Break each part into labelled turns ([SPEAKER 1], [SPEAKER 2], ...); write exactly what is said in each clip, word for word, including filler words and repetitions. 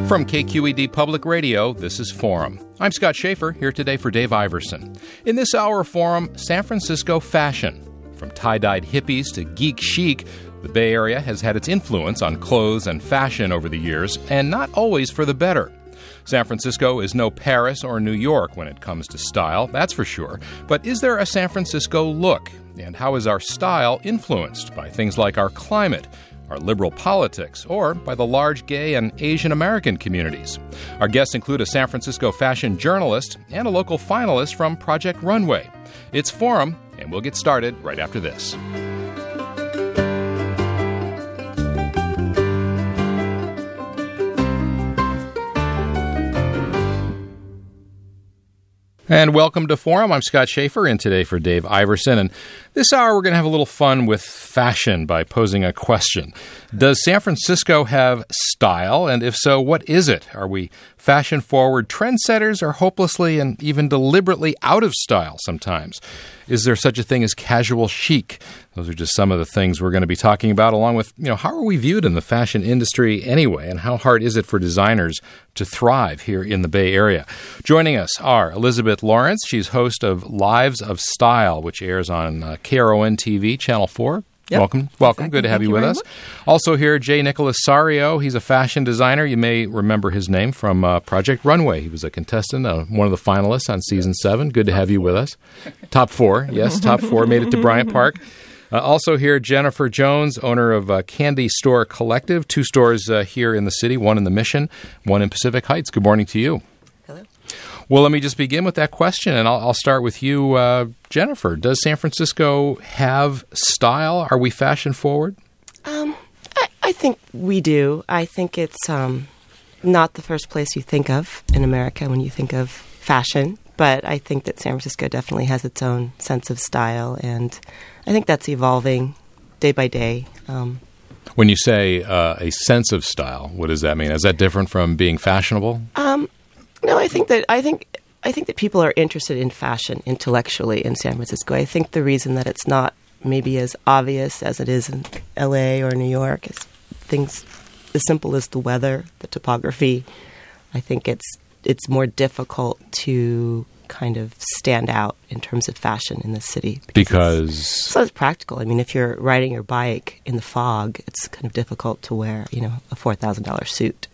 [SPEAKER 1] From K Q E D Public Radio, this is Forum. I'm Scott Schaefer, here today for Dave Iverson. In this hour of Forum, San Francisco fashion. From tie-dyed hippies to geek chic, the Bay Area has had its influence on clothes and fashion over the years, and not always for the better. San Francisco is no Paris or New York when it comes to style, that's for sure. But is there a San Francisco look? And how is our style influenced by things like our climate, our liberal politics, or by the large gay and Asian American communities? Our guests include a San Francisco fashion journalist and a local finalist from Project Runway. It's Forum, and we'll get started right after this. And welcome to Forum. I'm Scott Schaefer, in today for Dave Iverson. And this hour, we're going to have a little fun with fashion by posing a question. Does San Francisco have style? And if so, what is it? Are we fashion-forward trendsetters or hopelessly and even deliberately out of style sometimes? Is there such a thing as casual chic? Those are just some of the things we're going to be talking about, along with, you know, how are we viewed in the fashion industry anyway, and how hard is it for designers to thrive here in the Bay Area? Joining us are Elizabeth Lawrence. She's host of Lives of Style, which airs on uh, K R O N T V, Channel four. Yep. Welcome. Welcome. Exactly. Good to have you, you with us. Much. Also here, Jay Nicholas Sario. He's a fashion designer. You may remember his name from uh, Project Runway. He was a contestant, uh, one of the finalists on season seven. Good to have you with us. Top four. Yes, top four. Made it to Bryant Park. Uh, also here, Jennifer Jones, owner of uh, Candy Store Collective. Two stores uh, here in the city, one in the Mission, one in Pacific Heights. Good morning to you.
[SPEAKER 2] Hello.
[SPEAKER 1] Well, let me just begin with that question, and I'll, I'll start with you, uh, Jennifer. Does San Francisco have style? Are we fashion forward?
[SPEAKER 2] Um, I, I think we do. I think it's um, not the first place you think of in America when you think of fashion, but I think that San Francisco definitely has its own sense of style, and I think that's evolving day by day. Um,
[SPEAKER 1] when you say uh, a sense of style, what does that mean? Is that different from being fashionable?
[SPEAKER 2] Um, no, I think that I think I think that people are interested in fashion intellectually in San Francisco. I think the reason that it's not maybe as obvious as it is in L A or New York is things as simple as the weather, the topography. I think it's it's more difficult to kind of stand out in terms of fashion in the city.
[SPEAKER 1] Because, because
[SPEAKER 2] it's, so it's practical. I mean, if you're riding your bike in the fog, it's kind of difficult to wear, you know, a four thousand dollars suit.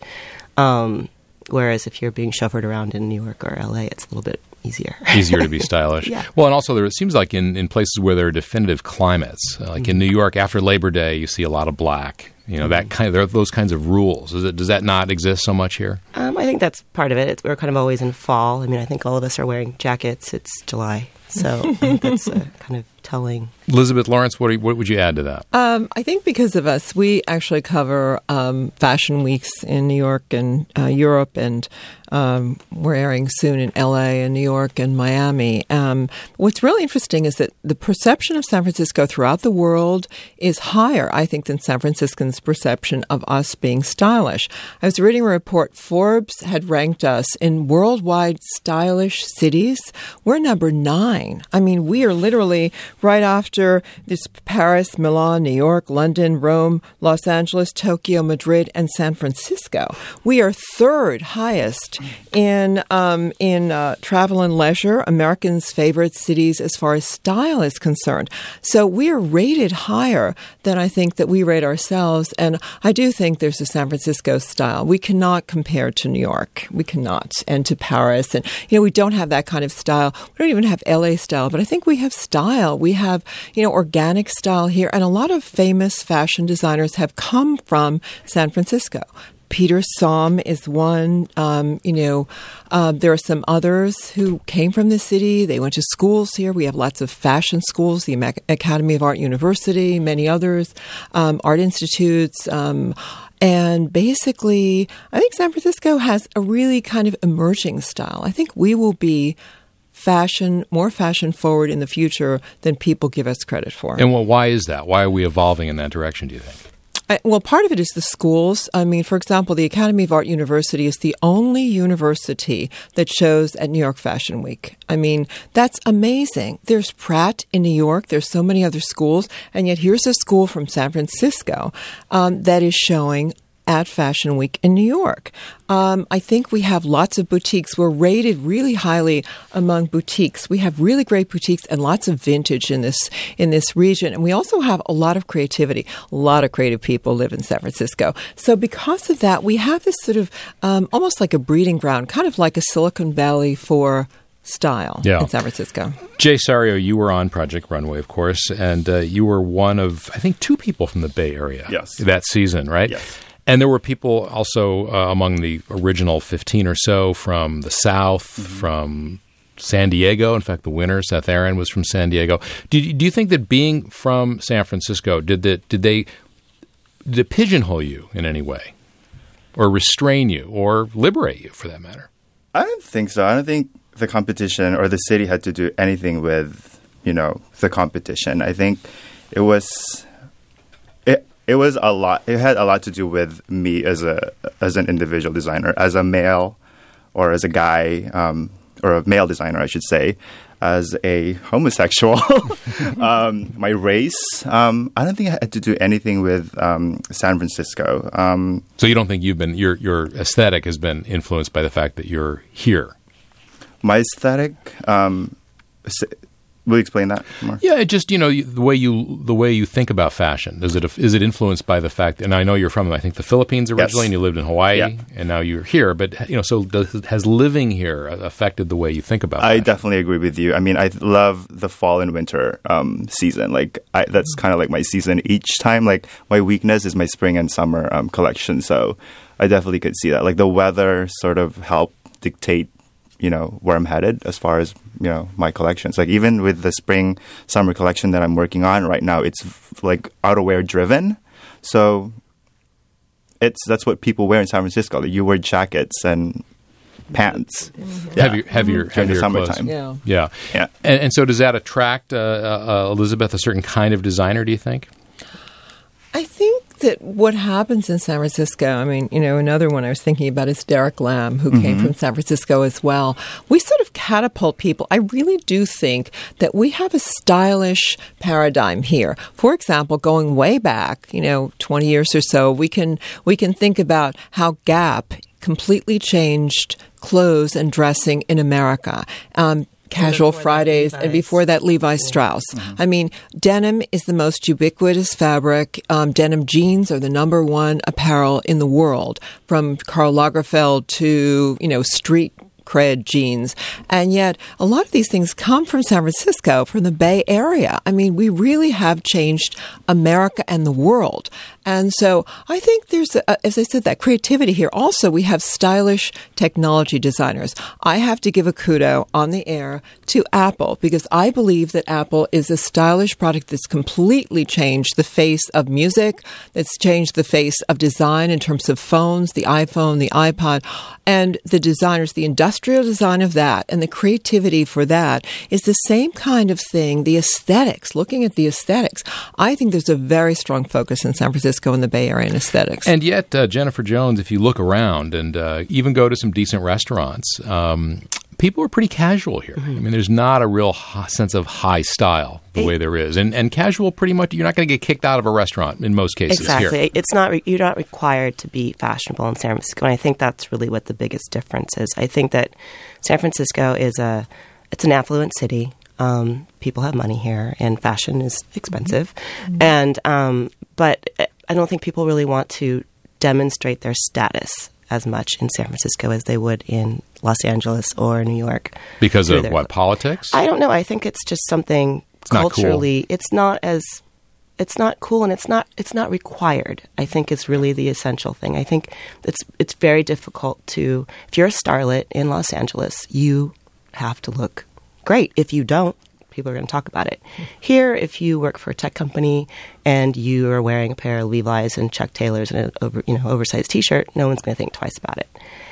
[SPEAKER 2] Um, whereas if you're being chauffeured around in New York or L A, it's a little bit easier.
[SPEAKER 1] Easier to be stylish.
[SPEAKER 2] Yeah.
[SPEAKER 1] Well, and also there, it seems like in, in places where there are definitive climates, like mm-hmm. in New York after Labor Day, you see a lot of black. You know, mm-hmm. that kind of, there are those kinds of rules. Is it, does that not exist so much here?
[SPEAKER 2] Um, I think that's part of it. It's, we're kind of always in fall. I mean, I think all of us are wearing jackets. It's July. So I think that's uh, kind of telling.
[SPEAKER 1] Elizabeth Lawrence, what, are you, what would you add to that?
[SPEAKER 3] Um, I think because of us, we actually cover um, fashion weeks in New York and uh, Europe, and um, we're airing soon in L A and New York and Miami. Um, what's really interesting is that the perception of San Francisco throughout the world is higher, I think, than San Franciscans' perception of us being stylish. I was reading a report. Forbes had ranked us in worldwide stylish cities. We're number nine. I mean, we are literally right after this Paris, Milan, New York, London, Rome, Los Angeles, Tokyo, Madrid, and San Francisco. We are third highest in um, in uh, travel and leisure, Americans' favorite cities as far as style is concerned. So we are rated higher than I think that we rate ourselves. And I do think there's a San Francisco style. We cannot compare to New York. We cannot. And to Paris. And, you know, we don't have that kind of style. We don't even have L A style. But I think we have style. We have, you know, organic style here. And a lot of famous fashion designers have come from San Francisco. Peter Somm is one. Um, you know, uh, there are some others who came from the city. They went to schools here. We have lots of fashion schools, the Academy of Art University, many others, um, art institutes. Um, and basically, I think San Francisco has a really kind of emerging style. I think we will be fashion, more fashion forward in the future than people give us credit for.
[SPEAKER 1] And well, why is that? Why are we evolving in that direction, do you think?
[SPEAKER 3] I, well, part of it is the schools. I mean, for example, the Academy of Art University is the only university that shows at New York Fashion Week. I mean, that's amazing. There's Pratt in New York. There's so many other schools. And yet here's a school from San Francisco um, that is showing at Fashion Week in New York. Um, I think we have lots of boutiques. We're rated really highly among boutiques. We have really great boutiques and lots of vintage in this in this region. And we also have a lot of creativity. A lot of creative people live in San Francisco. So because of that, we have this sort of um, almost like a breeding ground, kind of like a Silicon Valley for style
[SPEAKER 1] yeah.
[SPEAKER 3] in San Francisco.
[SPEAKER 1] Jay Sario, you were on Project Runway, of course, and uh, you were one of, I think, two people from the Bay Area
[SPEAKER 4] yes.
[SPEAKER 1] that season, right?
[SPEAKER 4] Yes.
[SPEAKER 1] And there were people also uh, among the original fifteen or so from the South, mm-hmm. from San Diego. In fact, the winner, Seth Aaron, was from San Diego. Do you, do you think that being from San Francisco, did that, did they did it pigeonhole you in any way, or restrain you, or liberate you, for that matter?
[SPEAKER 4] I don't think so. I don't think the competition or the city had to do anything with, you know, the competition. I think it was it it was a lot. It had a lot to do with me as a as an individual designer, as a male, or as a guy, um, or a male designer, I should say, as a homosexual. um, my race. Um, I don't think it had to do anything with um, San Francisco. Um,
[SPEAKER 1] so you don't think you've been your your aesthetic has been influenced by the fact that you're here?
[SPEAKER 4] My aesthetic, um, will you explain that more?
[SPEAKER 1] Yeah, it just, you know, the way you the way you think about fashion. Is it is it influenced by the fact, and I know you're from, I think, the Philippines originally, yes. and you lived in Hawaii, yeah. and now you're here, but, you know, so does, has living here affected the way you think about
[SPEAKER 4] I
[SPEAKER 1] fashion?
[SPEAKER 4] definitely agree with you. I mean, I love the fall and winter um, season. Like, I, that's kind of like my season each time. Like, my weakness is my spring and summer um, collection, so I definitely could see that. Like, the weather sort of helped dictate, you know, where I'm headed as far as, you know, my collections. Like, even with the spring summer collection that I'm working on right now, it's like outerwear driven. So it's that's what people wear in San Francisco. Like, you wear jackets and pants.
[SPEAKER 1] Mm-hmm. Yeah. Heavier, heavier,
[SPEAKER 4] during
[SPEAKER 1] heavier
[SPEAKER 4] the summertime.
[SPEAKER 1] Yeah.
[SPEAKER 3] Yeah.
[SPEAKER 1] Yeah. And, and so does that attract, uh, uh, Elizabeth, a certain kind of designer, do you think?
[SPEAKER 3] I think that what happens in San Francisco, I mean, you know, another one I was thinking about is Derek Lam, who mm-hmm. came from San Francisco as well. We sort of catapult people. I really do think that we have a stylish paradigm here. For example, going way back, you know, twenty years or so, we can we can think about how Gap completely changed clothes and dressing in America. Um, Casual Fridays, and before that, Levi Strauss. Mm-hmm. I mean, denim is the most ubiquitous fabric. Um, denim jeans are the number one apparel in the world, from Karl Lagerfeld to, you know, street cred jeans. And yet, a lot of these things come from San Francisco, from the Bay Area. I mean, we really have changed America and the world. And so I think there's, a, as I said, that creativity here. Also, we have stylish technology designers. I have to give a kudo on the air to Apple, because I believe that Apple is a stylish product that's completely changed the face of music, that's changed the face of design in terms of phones, the iPhone, the iPod, and the designers, the industrial design of that and the creativity for that is the same kind of thing, the aesthetics, looking at the aesthetics. I think there's a very strong focus in San Francisco in the Bay Area in aesthetics.
[SPEAKER 1] And yet, uh, Jennifer Jones, if you look around and uh, even go to some decent restaurants, um, people are pretty casual here. Mm-hmm. I mean, there's not a real h- sense of high style the it, way there is. And, and casual, pretty much, you're not going to get kicked out of a restaurant in most cases
[SPEAKER 2] exactly.
[SPEAKER 1] here.
[SPEAKER 2] It's not re- you're not required to be fashionable in San Francisco. And I think that's really what the biggest difference is. I think that San Francisco is a it's an affluent city. Um, people have money here, and fashion is expensive. Mm-hmm. And um, but I don't think people really want to demonstrate their status as much in San Francisco as they would in Los Angeles or New York.
[SPEAKER 1] Because of what, politics?
[SPEAKER 2] I don't know. I think it's just something
[SPEAKER 1] it's
[SPEAKER 2] culturally.
[SPEAKER 1] Not cool.
[SPEAKER 2] It's not as it's not cool, and it's not it's not required. I think it's really the essential thing. I think it's it's very difficult to, if you're a starlet in Los Angeles, you have to look great. If you don't, people are going to talk about it. Here, if you work for a tech company and you are wearing a pair of Levi's and Chuck Taylors and an over, you know, oversized T-shirt, no one's going to think twice about it.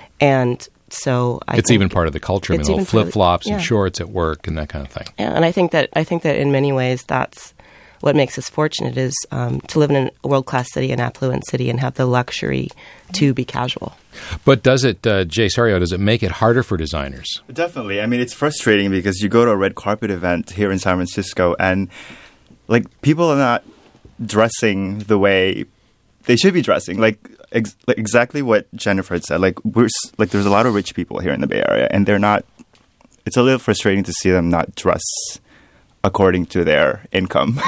[SPEAKER 2] And so I
[SPEAKER 1] it's
[SPEAKER 2] think
[SPEAKER 1] even part of the culture. I mean, little flip flops yeah. and shorts at work and that kind of thing.
[SPEAKER 2] Yeah, and I think that I think that in many ways that's what makes us fortunate, is um, to live in a world class city, an affluent city, and have the luxury to be casual.
[SPEAKER 1] But does it, uh, Jay Sario, does it make it harder for designers?
[SPEAKER 4] Definitely. I mean, it's frustrating because you go to a red carpet event here in San Francisco and, like, people are not dressing the way they should be dressing. Like, ex- like exactly what Jennifer said. Like we're s- like there's a lot of rich people here in the Bay Area, and they're not. It's a little frustrating to see them not dress according to their income.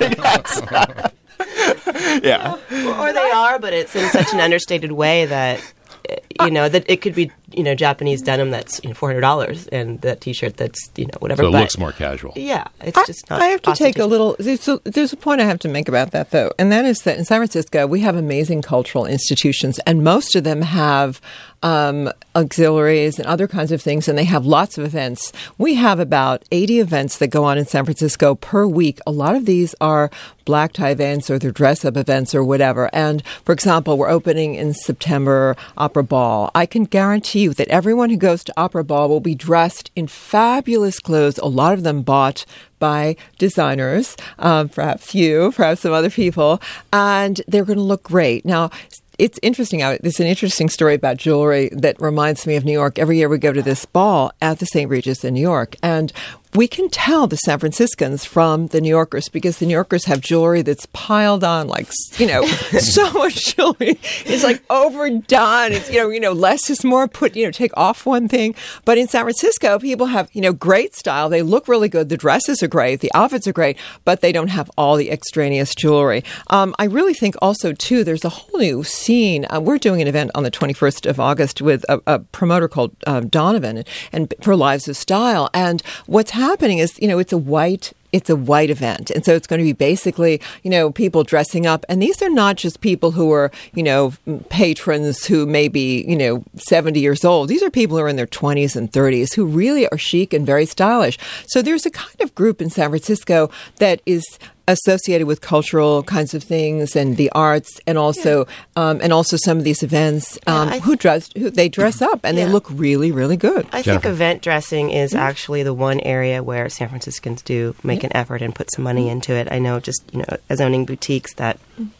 [SPEAKER 4] Yeah.
[SPEAKER 2] Or they are, but it's in such an understated way that, you know, that it could be, you know, Japanese denim that's, you know, four hundred dollars and that T-shirt that's, you know, whatever.
[SPEAKER 1] So it
[SPEAKER 2] but,
[SPEAKER 1] looks more casual.
[SPEAKER 2] Yeah. It's
[SPEAKER 3] I,
[SPEAKER 2] just not
[SPEAKER 3] I have to take a
[SPEAKER 2] ostentatious.
[SPEAKER 3] little. There's a, there's a point I have to make about that, though, and that is that in San Francisco we have amazing cultural institutions, and most of them have um, auxiliaries and other kinds of things, and they have lots of events. We have about eighty events that go on in San Francisco per week. A lot of these are black tie events or they're dress-up events or whatever. And, for example, we're opening in September Opera Ball. I can guarantee you that everyone who goes to Opera Ball will be dressed in fabulous clothes, a lot of them bought by designers, um, perhaps you, perhaps some other people, and they're going to look great. Now, it's interesting. There's an interesting story about jewelry that reminds me of New York. Every year we go to this ball at the Saint Regis in New York, and we can tell the San Franciscans from the New Yorkers because the New Yorkers have jewelry that's piled on, like, you know, so much jewelry. It's like overdone. It's, you know, you know, less is more. Put, you know, take off one thing. But in San Francisco, people have, you know, great style. They look really good. The dresses are great. The outfits are great, but they don't have all the extraneous jewelry. Um, I really think also, too, there's a whole new scene. Uh, we're doing an event on the twenty-first of August with a, a promoter called uh, Donovan and, and for Lives of Style. And what's happening is, you know, it's a white It's a white event. And so it's going to be basically, you know, people dressing up. And these are not just people who are, you know, patrons who may be, you know, seventy years old. These are people who are in their twenties and thirties who really are chic and very stylish. So there's a kind of group in San Francisco that is associated with cultural kinds of things and the arts, and also yeah. um, and also some of these events um,
[SPEAKER 2] yeah,
[SPEAKER 3] who dress who they dress up and yeah. they look really, really good.
[SPEAKER 2] I
[SPEAKER 1] Jennifer.
[SPEAKER 2] think event dressing is
[SPEAKER 3] Mm-hmm.
[SPEAKER 2] actually the one area where San Franciscans do make
[SPEAKER 3] yeah.
[SPEAKER 2] an effort and put some money into it. I know, just you know, as owning boutiques, that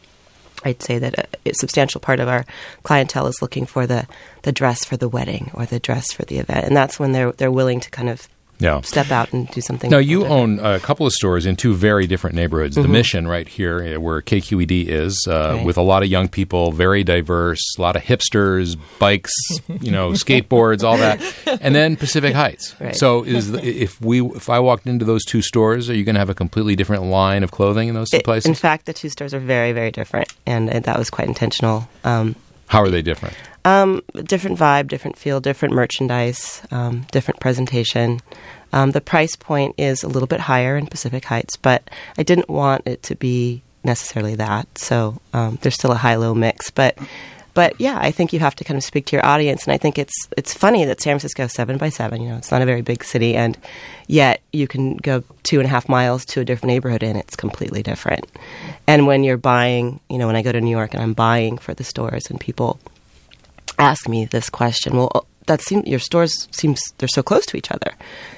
[SPEAKER 2] I'd say that a, a substantial part of our clientele is looking for the, the dress for the wedding or the dress for the event, and that's when they're they're willing to kind of
[SPEAKER 1] Yeah.
[SPEAKER 2] step out and do something.
[SPEAKER 1] Now, you
[SPEAKER 2] different.
[SPEAKER 1] own a couple of stores in two very different neighborhoods.
[SPEAKER 2] Mm-hmm.
[SPEAKER 1] The Mission right here, uh, where K Q E D is, uh,
[SPEAKER 2] Right.
[SPEAKER 1] with a lot of young people, very diverse, a lot of hipsters, bikes, you know, skateboards, all that. And then Pacific Heights.
[SPEAKER 2] Right.
[SPEAKER 1] So is the, if we if I walked into those two stores, are you going to have a completely different line of clothing in those two
[SPEAKER 2] It-
[SPEAKER 1] places?
[SPEAKER 2] In fact, the two stores are very, very different, and, and that was quite intentional. Um,
[SPEAKER 1] How are they different?
[SPEAKER 2] Um, different vibe, different feel, different merchandise, um, different presentation. Um, the price point is a little bit higher in Pacific Heights, but I didn't want it to be necessarily that. So um, there's still a high-low mix. But but yeah, I think you have to kind of speak to your audience. And I think it's it's funny that San Francisco is seven by seven. You know, it's not a very big city, and yet you can go two and a half miles to a different neighborhood, and it's completely different. And when you're buying, you know, when I go to New York and I'm buying for the stores, and people ask me this question, well, that seems your stores seems they're so close to each other.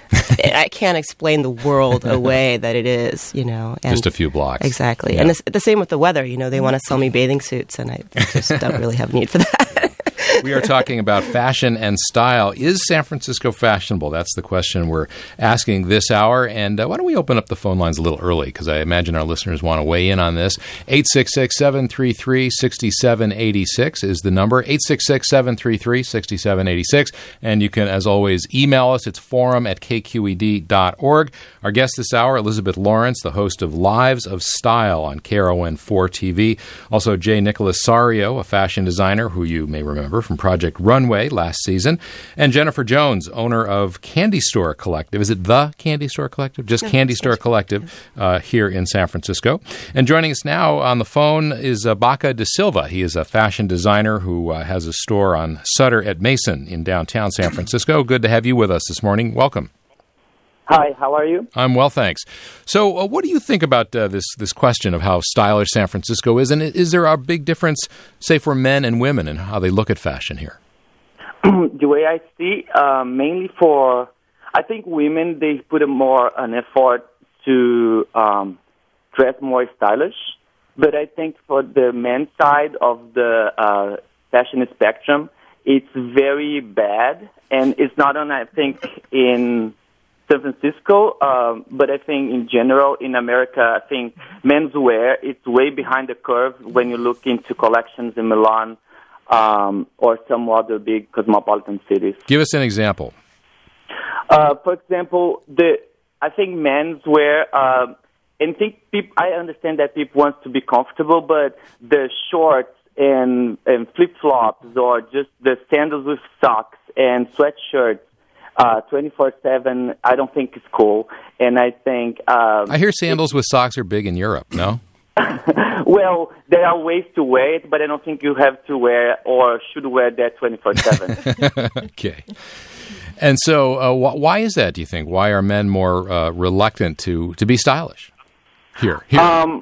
[SPEAKER 2] I can't explain the world away that it is, you know. And
[SPEAKER 1] Just a few blocks.
[SPEAKER 2] Exactly.
[SPEAKER 1] Yeah.
[SPEAKER 2] And it's the same with the weather. You know, they want to sell me bathing suits, and I just don't really have a need for that.
[SPEAKER 1] We are talking about fashion and style. Is San Francisco fashionable? That's the question we're asking this hour. And uh, why don't we open up the phone lines a little early, because I imagine our listeners want to weigh in on this. eight six six, seven three three, six seven eight six is the number, eight six six, seven three three, six seven eight six. And you can, as always, email us. It's forum at k q e d dot org. Our guest this hour, Elizabeth Lawrence, the host of Lives of Style on K R O N four T V. Also, J. Nicholas Sario, a fashion designer who you may remember from Project Runway last season, and Jennifer Jones, owner of Candy Store Collective. Is it the Candy Store Collective? Just
[SPEAKER 2] No,
[SPEAKER 1] Candy
[SPEAKER 2] it's
[SPEAKER 1] Store
[SPEAKER 2] just-
[SPEAKER 1] Collective uh, here in San Francisco. And joining us now on the phone is uh, Baca De Silva. He is a fashion designer who uh, has a store on Sutter at Mason in downtown San Francisco. Good to have you with us this morning. Welcome.
[SPEAKER 5] Hi, how are you?
[SPEAKER 1] I'm well, thanks. So uh, what do you think about uh, this this question of how stylish San Francisco is? And is there a big difference, say, for men and women and how they look at fashion here?
[SPEAKER 5] The way I see, uh, mainly for, I think women, they put a more an effort to um, dress more stylish. But I think for the men's side of the uh, fashion spectrum, it's very bad. And it's not only, I think, in San Francisco, um, but I think in general in America, I think menswear it's way behind the curve when you look into collections in Milan um, or some other big cosmopolitan cities.
[SPEAKER 1] Give us an example.
[SPEAKER 5] Uh, for example, the I think menswear. Uh, and think people, I understand that people want to be comfortable, but the shorts and and flip flops or just the sandals with socks and sweatshirts, uh, twenty-four seven. I don't think it's cool. And I think um,
[SPEAKER 1] I hear sandals with socks are big in Europe. No.
[SPEAKER 5] Well, there are ways to wear it, but I don't think you have to wear or should wear that twenty-four seven.
[SPEAKER 1] Okay. And so uh, wh- why is that, do you think? Why are men more uh, reluctant to, to be stylish? Here. Here.
[SPEAKER 5] Um,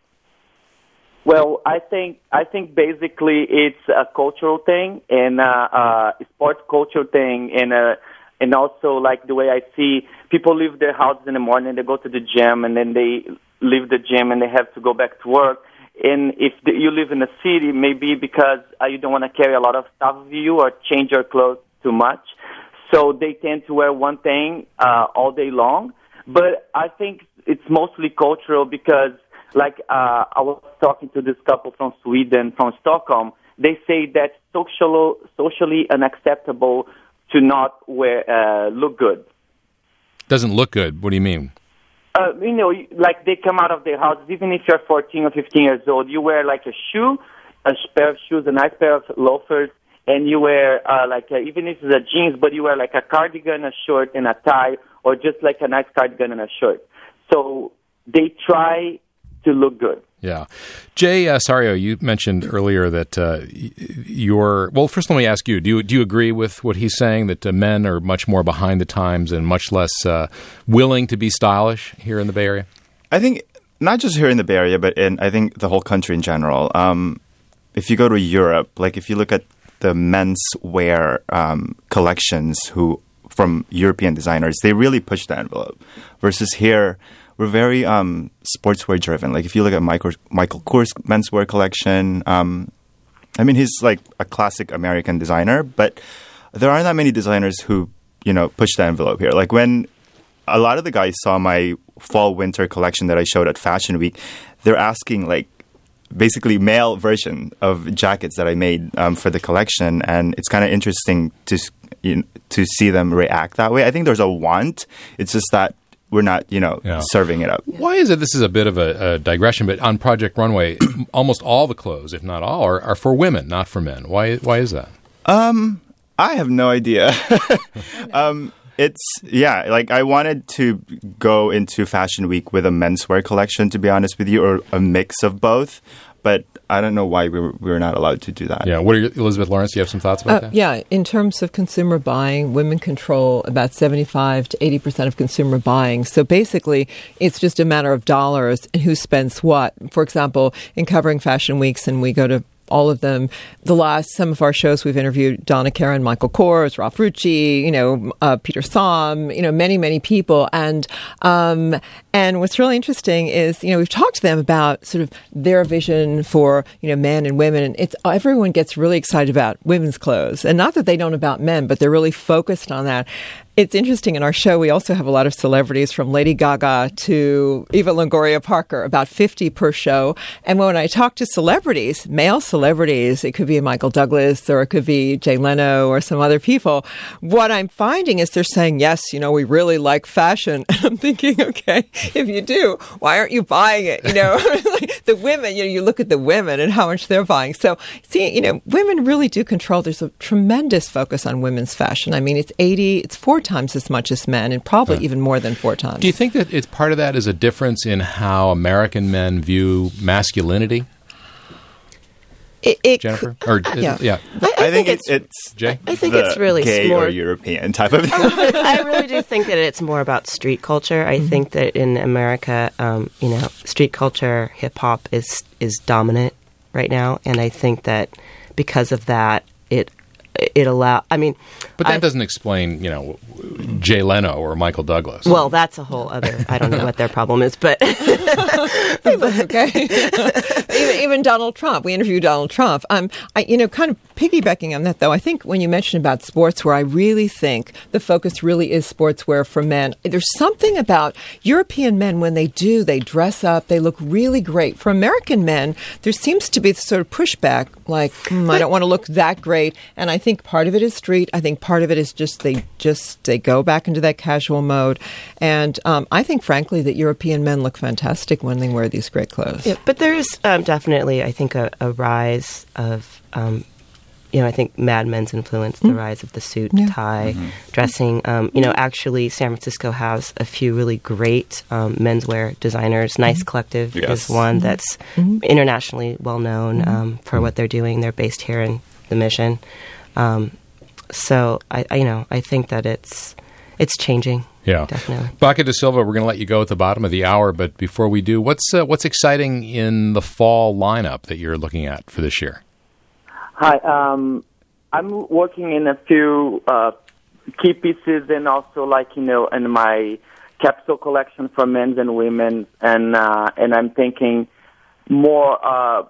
[SPEAKER 5] well, I think I think basically it's a cultural thing and uh, uh, sports culture thing, and uh, and also like the way I see people leave their houses in the morning, they go to the gym, and then they leave the gym and they have to go back to work. And if the, you live in a city, maybe because uh, you don't want to carry a lot of stuff with you or change your clothes too much, so they tend to wear one thing uh, all day long. But I think it's mostly cultural because, like, uh, I was talking to this couple from Sweden, from Stockholm. They say that social, socially unacceptable to not wear uh, look good.
[SPEAKER 1] Doesn't look good. What do you mean?
[SPEAKER 5] Uh, you know, like they come out of their houses, even if you're fourteen or fifteen years old, you wear like a shoe, a pair of shoes, a nice pair of loafers, and you wear uh, like a, even if it's a jeans, but you wear like a cardigan, a shirt, and a tie, or just like a nice cardigan and a shirt. So they try to look good.
[SPEAKER 1] Yeah. Jay uh, Sario, you mentioned earlier that uh, you're, well, first let me ask you, do you, do you agree with what he's saying, that uh, men are much more behind the times and much less uh, willing to be stylish here in the Bay Area?
[SPEAKER 4] I think not just here in the Bay Area, but in, I think, the whole country in general. Um, if you go to Europe, like if you look at the menswear um, collections who from European designers, they really push the envelope. Versus here, we're very um, sportswear driven. Like if you look at Michael, Michael Kors menswear collection, um, I mean, he's like a classic American designer, but there aren't that many designers who, you know, push the envelope here. Like when a lot of the guys saw my fall winter collection that I showed at Fashion Week, they're asking like basically male version of jackets that I made um, for the collection, and it's kind of interesting to you know, to see them react that way. I think there's a want. It's just that we're not, you know,
[SPEAKER 1] yeah.
[SPEAKER 4] serving it up.
[SPEAKER 1] Why is it, this is a bit of a, a digression, but on Project Runway, almost all the clothes, if not all, are, are for women, not for men. Why Why is that?
[SPEAKER 4] Um, I have no idea. um, it's, yeah, like I wanted to go into Fashion Week with a menswear collection, to be honest with you, or a mix of both. But I don't know why we were, we were not allowed to do that.
[SPEAKER 1] Yeah. What are your, Elizabeth Lawrence, do you have some thoughts about
[SPEAKER 3] uh,
[SPEAKER 1] that?
[SPEAKER 3] Yeah. In terms of consumer buying, women control about seventy-five to eighty percent of consumer buying. So basically, it's just a matter of dollars and who spends what. For example, in covering Fashion Weeks, and we go to all of them. The last, some of our shows, we've interviewed Donna Karan, Michael Kors, Ralph Rucci, you know, uh, Peter Somm, you know, many, many people. And, um, and what's really interesting is, you know, we've talked to them about sort of their vision for, you know, men and women. And it's, everyone gets really excited about women's clothes. And not that they don't about men, but they're really focused on that. It's interesting, in our show, we also have a lot of celebrities from Lady Gaga to Eva Longoria Parker, about fifty per show. And when I talk to celebrities, male celebrities, it could be Michael Douglas or it could be Jay Leno or some other people, what I'm finding is they're saying, yes, you know, we really like fashion. And I'm thinking, okay, if you do, why aren't you buying it? You know, like the women, you know, you look at the women and how much they're buying. So, see, you know, women really do control. There's a tremendous focus on women's fashion. I mean, it's eighty, it's four times as much as men, and probably
[SPEAKER 1] yeah.
[SPEAKER 3] even more than four times.
[SPEAKER 1] Do you think that it's part of that is a difference in how American men view masculinity?
[SPEAKER 2] It, it
[SPEAKER 1] Jennifer? Or,
[SPEAKER 2] yeah.
[SPEAKER 1] yeah.
[SPEAKER 2] I, I,
[SPEAKER 4] I think,
[SPEAKER 2] think
[SPEAKER 4] it's,
[SPEAKER 2] it's,
[SPEAKER 4] it's
[SPEAKER 1] Jay?
[SPEAKER 2] I think
[SPEAKER 4] the
[SPEAKER 2] it's really
[SPEAKER 4] gay
[SPEAKER 2] more
[SPEAKER 4] or European type of thing.
[SPEAKER 2] I really do think that it's more about street culture. I mm-hmm. think that in America, um, you know, street culture, hip hop is is dominant right now, and I think that because of that, it it allow. I mean,
[SPEAKER 1] but that
[SPEAKER 2] I,
[SPEAKER 1] doesn't explain, you know, Jay Leno or Michael Douglas.
[SPEAKER 2] Well, that's a whole other. I don't know what their problem is, but
[SPEAKER 3] that's okay. even, even Donald Trump. We interviewed Donald Trump. Um, I, you know, kind of piggybacking on that, though. I think when you mentioned about sportswear, I really think the focus really is sportswear for men. There's something about European men when they do, they dress up, they look really great. For American men, there seems to be this sort of pushback, like mm, I don't want to look that great. And I think part of it is street. I think part of it is just they just they go back into that casual mode. And um, I think, frankly, that European men look fantastic when they wear these great clothes.
[SPEAKER 2] Yeah, but there is um, definitely, I think, a, a rise of, um, you know, I think Mad Men's influenced the mm. rise of the suit,
[SPEAKER 3] yeah.
[SPEAKER 2] tie,
[SPEAKER 4] mm-hmm.
[SPEAKER 2] dressing. Um, you know, actually, San Francisco has a few really great um, menswear designers. Nice mm-hmm. Collective
[SPEAKER 4] yes.
[SPEAKER 2] is one
[SPEAKER 3] mm-hmm.
[SPEAKER 2] that's
[SPEAKER 3] mm-hmm.
[SPEAKER 2] internationally well known
[SPEAKER 3] mm-hmm.
[SPEAKER 2] um, for what they're doing. They're based here in the Mission. Um, so, I, I, you know, I think that it's it's changing.
[SPEAKER 1] Yeah,
[SPEAKER 2] definitely.
[SPEAKER 1] Baca de Silva, we're going to let you go at the bottom of the hour, but before we do, what's uh, what's exciting in the fall lineup that you're looking at for this year?
[SPEAKER 5] Hi, um, I'm working in a few uh, key pieces and also, like, you know, in my capsule collection for men's and women's, and uh, and I'm thinking more uh,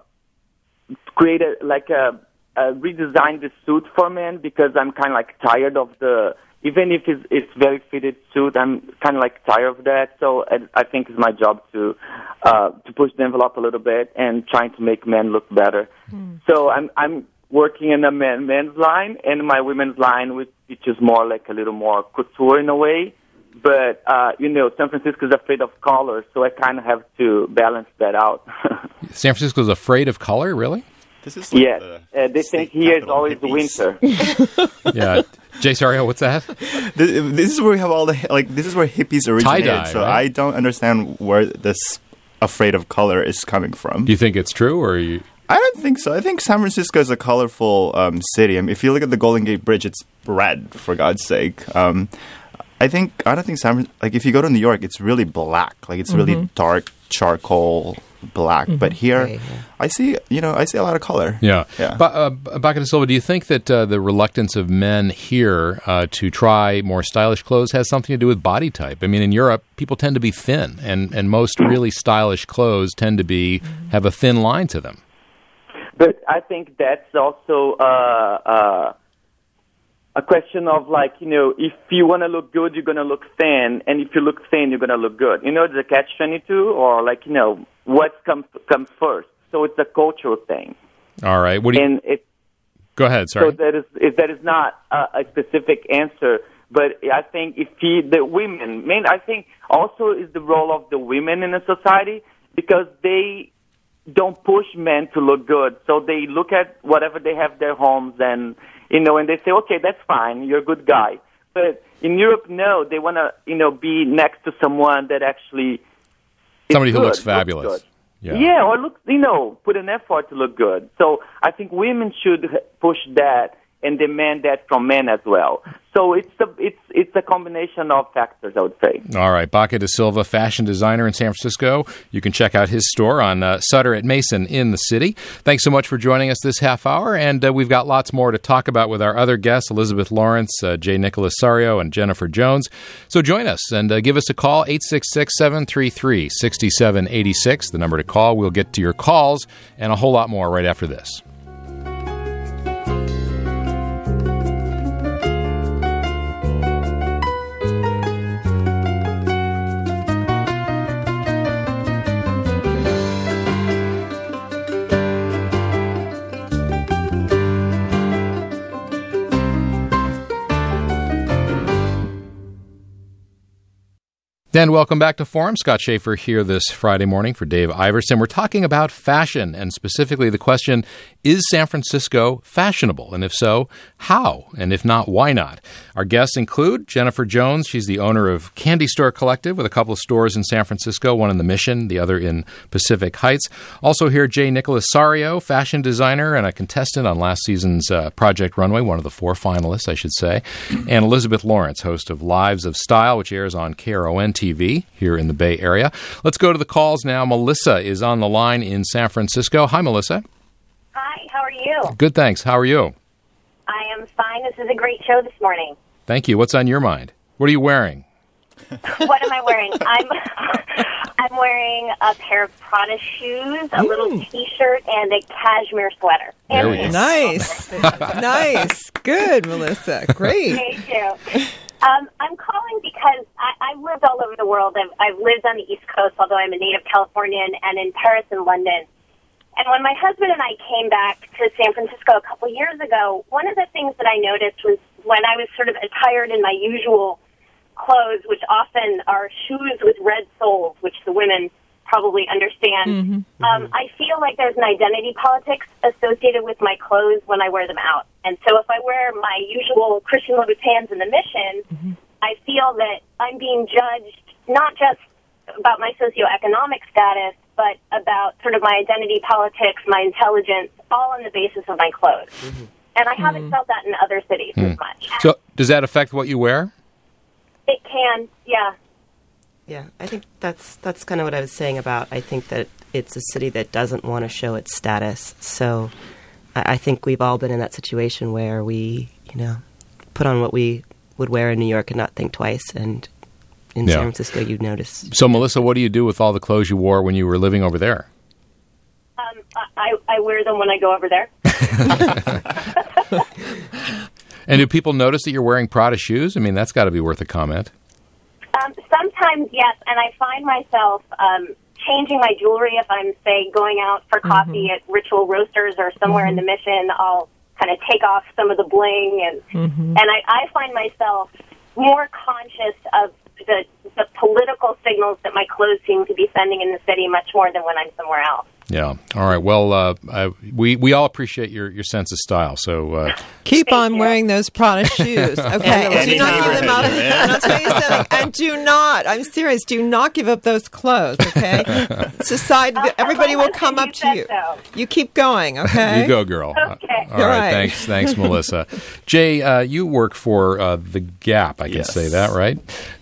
[SPEAKER 5] create a, like a, a redesign the suit for men, because I'm kind of like tired of the. Even if it's, it's very fitted suit, I'm kind of like tired of that. So I, I think it's my job to uh, to push the envelope a little bit and trying to make men look better. Mm. So I'm I'm working in a men, men's line and my women's line, which, which is more like a little more couture in a way. But uh, you know, San Francisco is afraid of color, so I kind of have to balance that out.
[SPEAKER 1] San Francisco is afraid of color, really?
[SPEAKER 4] This is like
[SPEAKER 5] yes,
[SPEAKER 4] the
[SPEAKER 5] uh, they think here is always winter.
[SPEAKER 1] Yeah. Jay Sario, what's that?
[SPEAKER 4] This, this is where we have all the like. This is where hippies originated.
[SPEAKER 1] Tie-dye,
[SPEAKER 4] so
[SPEAKER 1] right?
[SPEAKER 4] I don't understand where this afraid of color is coming from.
[SPEAKER 1] Do you think it's true, or are you?
[SPEAKER 4] I don't think so. I think San Francisco is a colorful um, city. I mean, if you look at the Golden Gate Bridge, it's red, for God's sake. Um, I think I don't think San like if you go to New York, it's really black. Like it's mm-hmm. really dark charcoal black. Mm-hmm. But here,
[SPEAKER 2] right, yeah.
[SPEAKER 4] I see you know I see a lot of color.
[SPEAKER 1] Yeah.
[SPEAKER 4] yeah.
[SPEAKER 1] Ba- uh, Baca de Silva, do you think that uh, the reluctance of men here uh, to try more stylish clothes has something to do with body type? I mean, in Europe, people tend to be thin, and, and most really stylish clothes tend to be have a thin line to them.
[SPEAKER 5] But I think that's also uh, uh, a question of, like, you know, if you want to look good, you're going to look thin, and if you look thin, you're going to look good. You know, the catch twenty-two, or, like, you know, what comes comes first. So it's a cultural thing.
[SPEAKER 1] All right. What do you?
[SPEAKER 5] And it,
[SPEAKER 1] Go ahead. Sorry.
[SPEAKER 5] So that is if that is not a, a specific answer, but I think if he, the women, main, I think also is the role of the women in a society, because they don't push men to look good. So they look at whatever they have their homes and, you know, and they say, okay, that's fine, you're a good guy. But in Europe, no, they want to, you know, be next to someone that actually
[SPEAKER 1] somebody who
[SPEAKER 5] good,
[SPEAKER 1] looks fabulous.
[SPEAKER 5] Looks
[SPEAKER 1] yeah.
[SPEAKER 5] yeah, or look, you know, put an effort to look good. So I think women should push that and demand that from men as well. So it's a, it's it's a combination of factors, I would say.
[SPEAKER 1] All right. Baca de Silva, fashion designer in San Francisco. You can check out his store on uh, Sutter at Mason in the city. Thanks so much for joining us this half hour, and uh, we've got lots more to talk about with our other guests, Elizabeth Lawrence, uh, J. Nicholas Sario, and Jennifer Jones. So join us and uh, give us a call, eight six six, seven three three, six seven eight six, the number to call. We'll get to your calls and a whole lot more right after this. And welcome back to Forum. Scott Schaefer here this Friday morning for Dave Iverson. We're talking about fashion, and specifically the question, is San Francisco fashionable? And if so, how? And if not, why not? Our guests include Jennifer Jones. She's the owner of Candy Store Collective with a couple of stores in San Francisco, one in the Mission, the other in Pacific Heights. Also here, J. Nicholas Sario, fashion designer and a contestant on last season's uh, Project Runway, one of the four finalists, I should say. And Elizabeth Lawrence, host of Lives of Style, which airs on K R O N T V here in the Bay Area. Let's go to the calls now. Melissa is on the line in San Francisco. Hi, Melissa.
[SPEAKER 6] Hi, how are you?
[SPEAKER 1] Good, thanks. How are you?
[SPEAKER 6] I am fine. This is a great show this morning.
[SPEAKER 1] Thank you. What's on your mind? What are you wearing?
[SPEAKER 6] What am I wearing? I'm I'm wearing a pair of Prada shoes, a mm. little T-shirt, and a cashmere sweater.
[SPEAKER 1] There we go.
[SPEAKER 3] Nice. Nice. Good, Melissa. Great.
[SPEAKER 6] Thank you. Um, I'm calling because I, I've lived all over the world. I've, I've lived on the East Coast, although I'm a native Californian, and in Paris and London. And when my husband and I came back to San Francisco a couple years ago, one of the things that I noticed was when I was sort of attired in my usual clothes, which often are shoes with red soles, which the women probably understand, mm-hmm. um, I feel like there's an identity politics associated with my clothes when I wear them out. And so if I wear my usual Christian Louboutins in the Mission, mm-hmm. I feel that I'm being judged not just about my socioeconomic status, but about sort of my identity politics, my intelligence, all on the basis of my clothes. Mm-hmm. And I haven't mm-hmm. felt that in other cities mm. as much.
[SPEAKER 1] So does that affect what you wear?
[SPEAKER 6] It can, yeah.
[SPEAKER 2] Yeah, I think that's that's kind of what I was saying about, I think that it's a city that doesn't want to show its status. So I, I think we've all been in that situation where we, you know, put on what we would wear in New York and not think twice. And in yeah. San Francisco, you'd notice.
[SPEAKER 1] So, Melissa, what do you do with all the clothes you wore when you were living over there?
[SPEAKER 6] Um, I, I wear them when I go over there.
[SPEAKER 1] And do people notice that you're wearing Prada shoes? I mean, that's got to be worth a comment.
[SPEAKER 6] Um, sometimes, yes, and I find myself um, changing my jewelry if I'm, say, going out for coffee mm-hmm. at Ritual Roasters or somewhere mm-hmm. in the Mission. I'll kind of take off some of the bling, and mm-hmm. and I, I find myself more conscious of the, the political signals that my clothes seem to be sending in the city much more than when I'm somewhere else.
[SPEAKER 1] Yeah. All right. Well, uh, I, we we all appreciate your, your sense of style. So uh,
[SPEAKER 3] keep
[SPEAKER 6] Thank
[SPEAKER 3] on
[SPEAKER 6] you.
[SPEAKER 3] wearing those Prada shoes. Okay. And do not give them up. And I'll tell you something. And do not. I'm serious. Do not give up those clothes. Okay. Society. Uh, everybody will come up to you. So. You keep going. Okay.
[SPEAKER 1] You go, girl.
[SPEAKER 6] Okay.
[SPEAKER 1] Uh, all right. right. Thanks. Thanks, Melissa. Jay, uh, you work for uh, The Gap. I can yes. say that, right?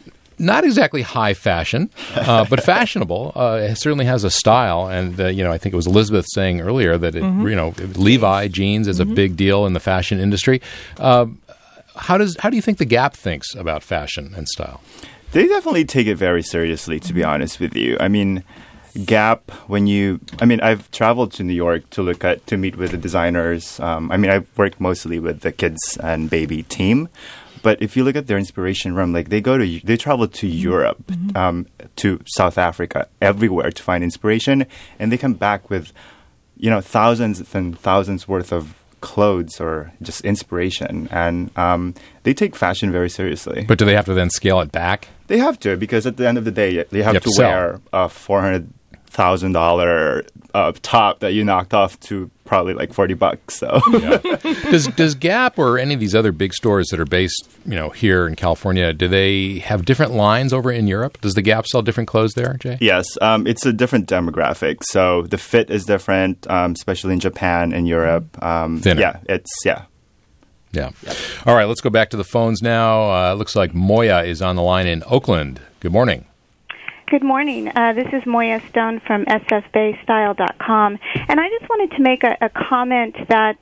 [SPEAKER 1] Not exactly high fashion, uh, but fashionable. Uh, it certainly has a style, and uh, you know, I think it was Elizabeth saying earlier that it, mm-hmm. you know, Levi jeans is mm-hmm. a big deal in the fashion industry. Uh, how does how do you think The Gap thinks about fashion and style?
[SPEAKER 4] They definitely take it very seriously, to be honest with you. I mean, Gap, when you, I mean, I've traveled to New York to look at to meet with the designers. Um, I mean, I've worked mostly with the kids and baby team. But if you look at their inspiration room, like they go to, they travel to Europe, mm-hmm. um, to South Africa, everywhere to find inspiration, and they come back with, you know, thousands and thousands worth of clothes or just inspiration, and um, they take fashion very seriously.
[SPEAKER 1] But do they have to then scale it back?
[SPEAKER 4] They have to, because at the end of the day, they have, have to, to wear a four hundred thousand dollar uh, top that you knocked off to probably like forty bucks. So,
[SPEAKER 1] yeah. does does Gap or any of these other big stores that are based, you know, here in California, do they have different lines over in Europe? Does the Gap sell different clothes there, Jay?
[SPEAKER 4] Yes, um, it's a different demographic. So the fit is different, um, especially in Japan and Europe. Um,
[SPEAKER 1] Thinner.
[SPEAKER 4] Yeah, it's yeah.
[SPEAKER 1] Yeah. Yep. All right, let's go back to the phones now. Uh, looks like Moya is on the line in Oakland. Good morning.
[SPEAKER 7] Good morning. Uh, this is Moya Stone from S F Bay Style dot com. And I just wanted to make a, a comment that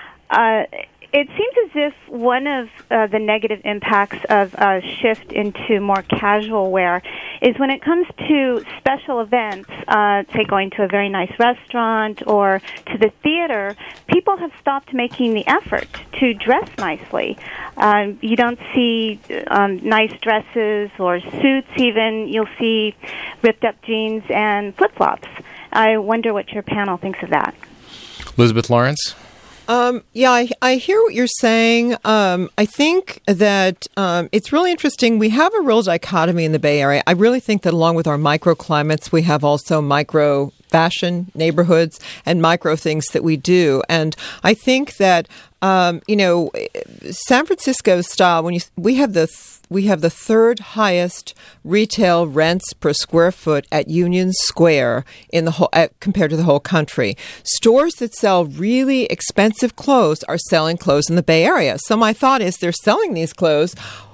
[SPEAKER 7] uh, it seems as if one of uh, the negative impacts of a shift into more casual wear is when it comes to special events, uh, say going to a very nice restaurant or to the theater, people have stopped making the effort to dress nicely. Um, you don't see um, nice dresses or suits even. You'll see ripped-up jeans and flip-flops. I wonder what your panel thinks of that.
[SPEAKER 1] Elizabeth Lawrence?
[SPEAKER 3] Um, yeah, I, I hear what you're saying. Um, I think that um, it's really interesting. We have a real dichotomy in the Bay Area. I really think that along with our microclimates, we have also micro fashion neighborhoods and micro things that we do. And I think that, um, you know, San Francisco's style, when you we have the th- we have the third highest retail rents per square foot at Union Square in the whole uh, compared to the whole country. Stores that sell really expensive clothes are selling clothes in the Bay Area. So my thought is they're selling these clothes.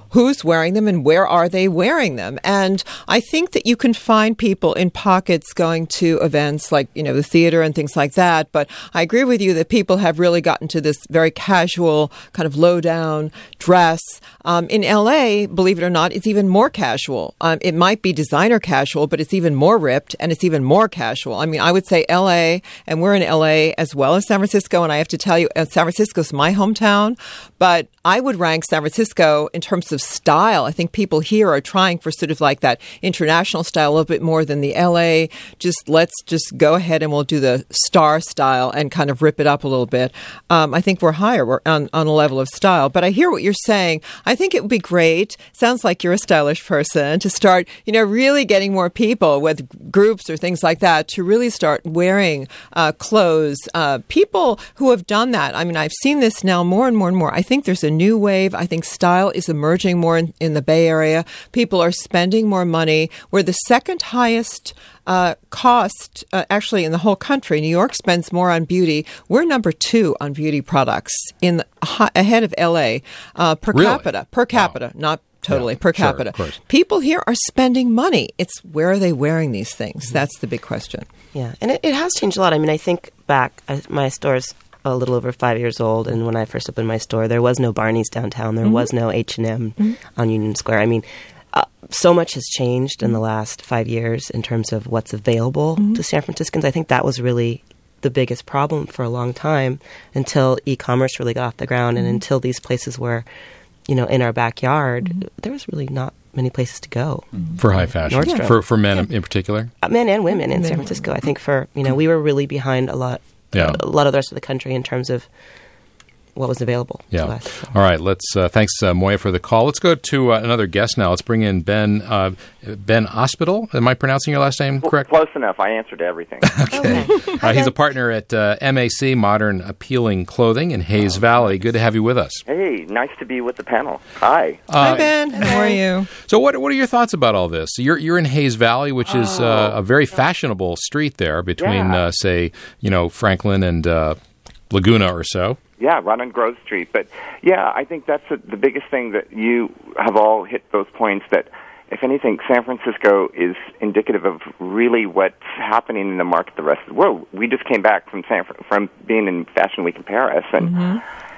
[SPEAKER 3] who's wearing them and where are they wearing them. And I think that you can find people in pockets going to events like, you know, the theater and things like that. But I agree with you that people have really gotten to this very casual kind of low down dress. Um, in L A, believe it or not, it's even more casual. Um, it might be designer casual, but it's even more ripped and it's even more casual. I mean, I would say L A, and we're in L A as well as San Francisco. And I have to tell you, uh, San Francisco's my hometown, but I would rank San Francisco in terms of style. I think people here are trying for sort of like that international style a little bit more than the L A. Just let's just go ahead and we'll do the star style and kind of rip it up a little bit. Um, I think we're higher. We're on, on a level of style. But I hear what you're saying. I think it would be great. Sounds like you're a stylish person to start, you know, really getting more people with groups or things like that to really start wearing uh, clothes. Uh, people who have done that. I mean, I've seen this now more and more and more. I think there's a new wave. I think style is emerging more in, in the Bay Area. People are spending more money. We're the second highest uh, cost, uh, actually, in the whole country. New York spends more on beauty. We're number two on beauty products in the, uh, ahead of L A uh, per
[SPEAKER 1] Really?
[SPEAKER 3] capita. Per capita,
[SPEAKER 1] Wow.
[SPEAKER 3] not totally
[SPEAKER 1] Yeah,
[SPEAKER 3] per
[SPEAKER 1] sure,
[SPEAKER 3] capita.
[SPEAKER 1] of course.
[SPEAKER 3] People here are spending money. It's where are they wearing these things? That's the big question.
[SPEAKER 2] Yeah, and it, it has changed a lot. I mean, I think back, I, my store's a little over five years old, and when I first opened my store, there was no Barney's downtown. There mm-hmm. was no H and M mm-hmm. on Union Square. I mean, uh, so much has changed in the last five years in terms of what's available mm-hmm. to San Franciscans. I think that was really the biggest problem for a long time until e-commerce really got off the ground mm-hmm. and until these places were, you know, in our backyard, mm-hmm. there was really not many places to go.
[SPEAKER 1] Mm-hmm. For high fashion.
[SPEAKER 2] Nordstrom.
[SPEAKER 1] For, for men
[SPEAKER 2] yeah.
[SPEAKER 1] in particular?
[SPEAKER 2] Uh, men and women in San Francisco. I think for, you know, we were really behind a lot
[SPEAKER 1] Yeah.
[SPEAKER 2] a lot of the rest of the country in terms of what was available
[SPEAKER 1] yeah.
[SPEAKER 2] to us. So.
[SPEAKER 1] All right. Let's uh, thanks, uh, Moya, for the call. Let's go to uh, another guest now. Let's bring in Ben uh, Ben Hospital. Am I pronouncing your last name correct?
[SPEAKER 8] Close enough. I answered everything.
[SPEAKER 1] Okay. uh, he's a partner at uh, M A C, Modern Appealing Clothing in Hayes oh. Valley. Good to have you with us.
[SPEAKER 8] Hey, nice to be with the panel. Hi.
[SPEAKER 3] Uh, Hi, Ben. How are you?
[SPEAKER 1] So what what are your thoughts about all this? You're you're in Hayes Valley, which is uh, a very fashionable street there between,
[SPEAKER 8] yeah.
[SPEAKER 1] uh, say, you know, Franklin and uh, Laguna or so.
[SPEAKER 8] Yeah, right on Grove Street. But, yeah, I think that's a, the biggest thing that you have all hit those points that, if anything, San Francisco is indicative of really what's happening in the market the rest of the world. We just came back from San from being in Fashion Week in Paris, and
[SPEAKER 3] mm-hmm.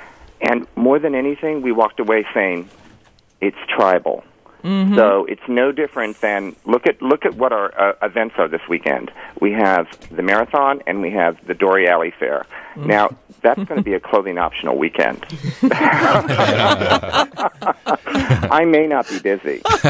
[SPEAKER 8] and more than anything, we walked away saying it's tribal.
[SPEAKER 3] Mm-hmm.
[SPEAKER 8] So it's no different than look at look at what our uh, events are this weekend. We have the marathon and we have the Dory Alley Fair. Mm-hmm. Now that's going to be a clothing optional weekend. I may not be busy, but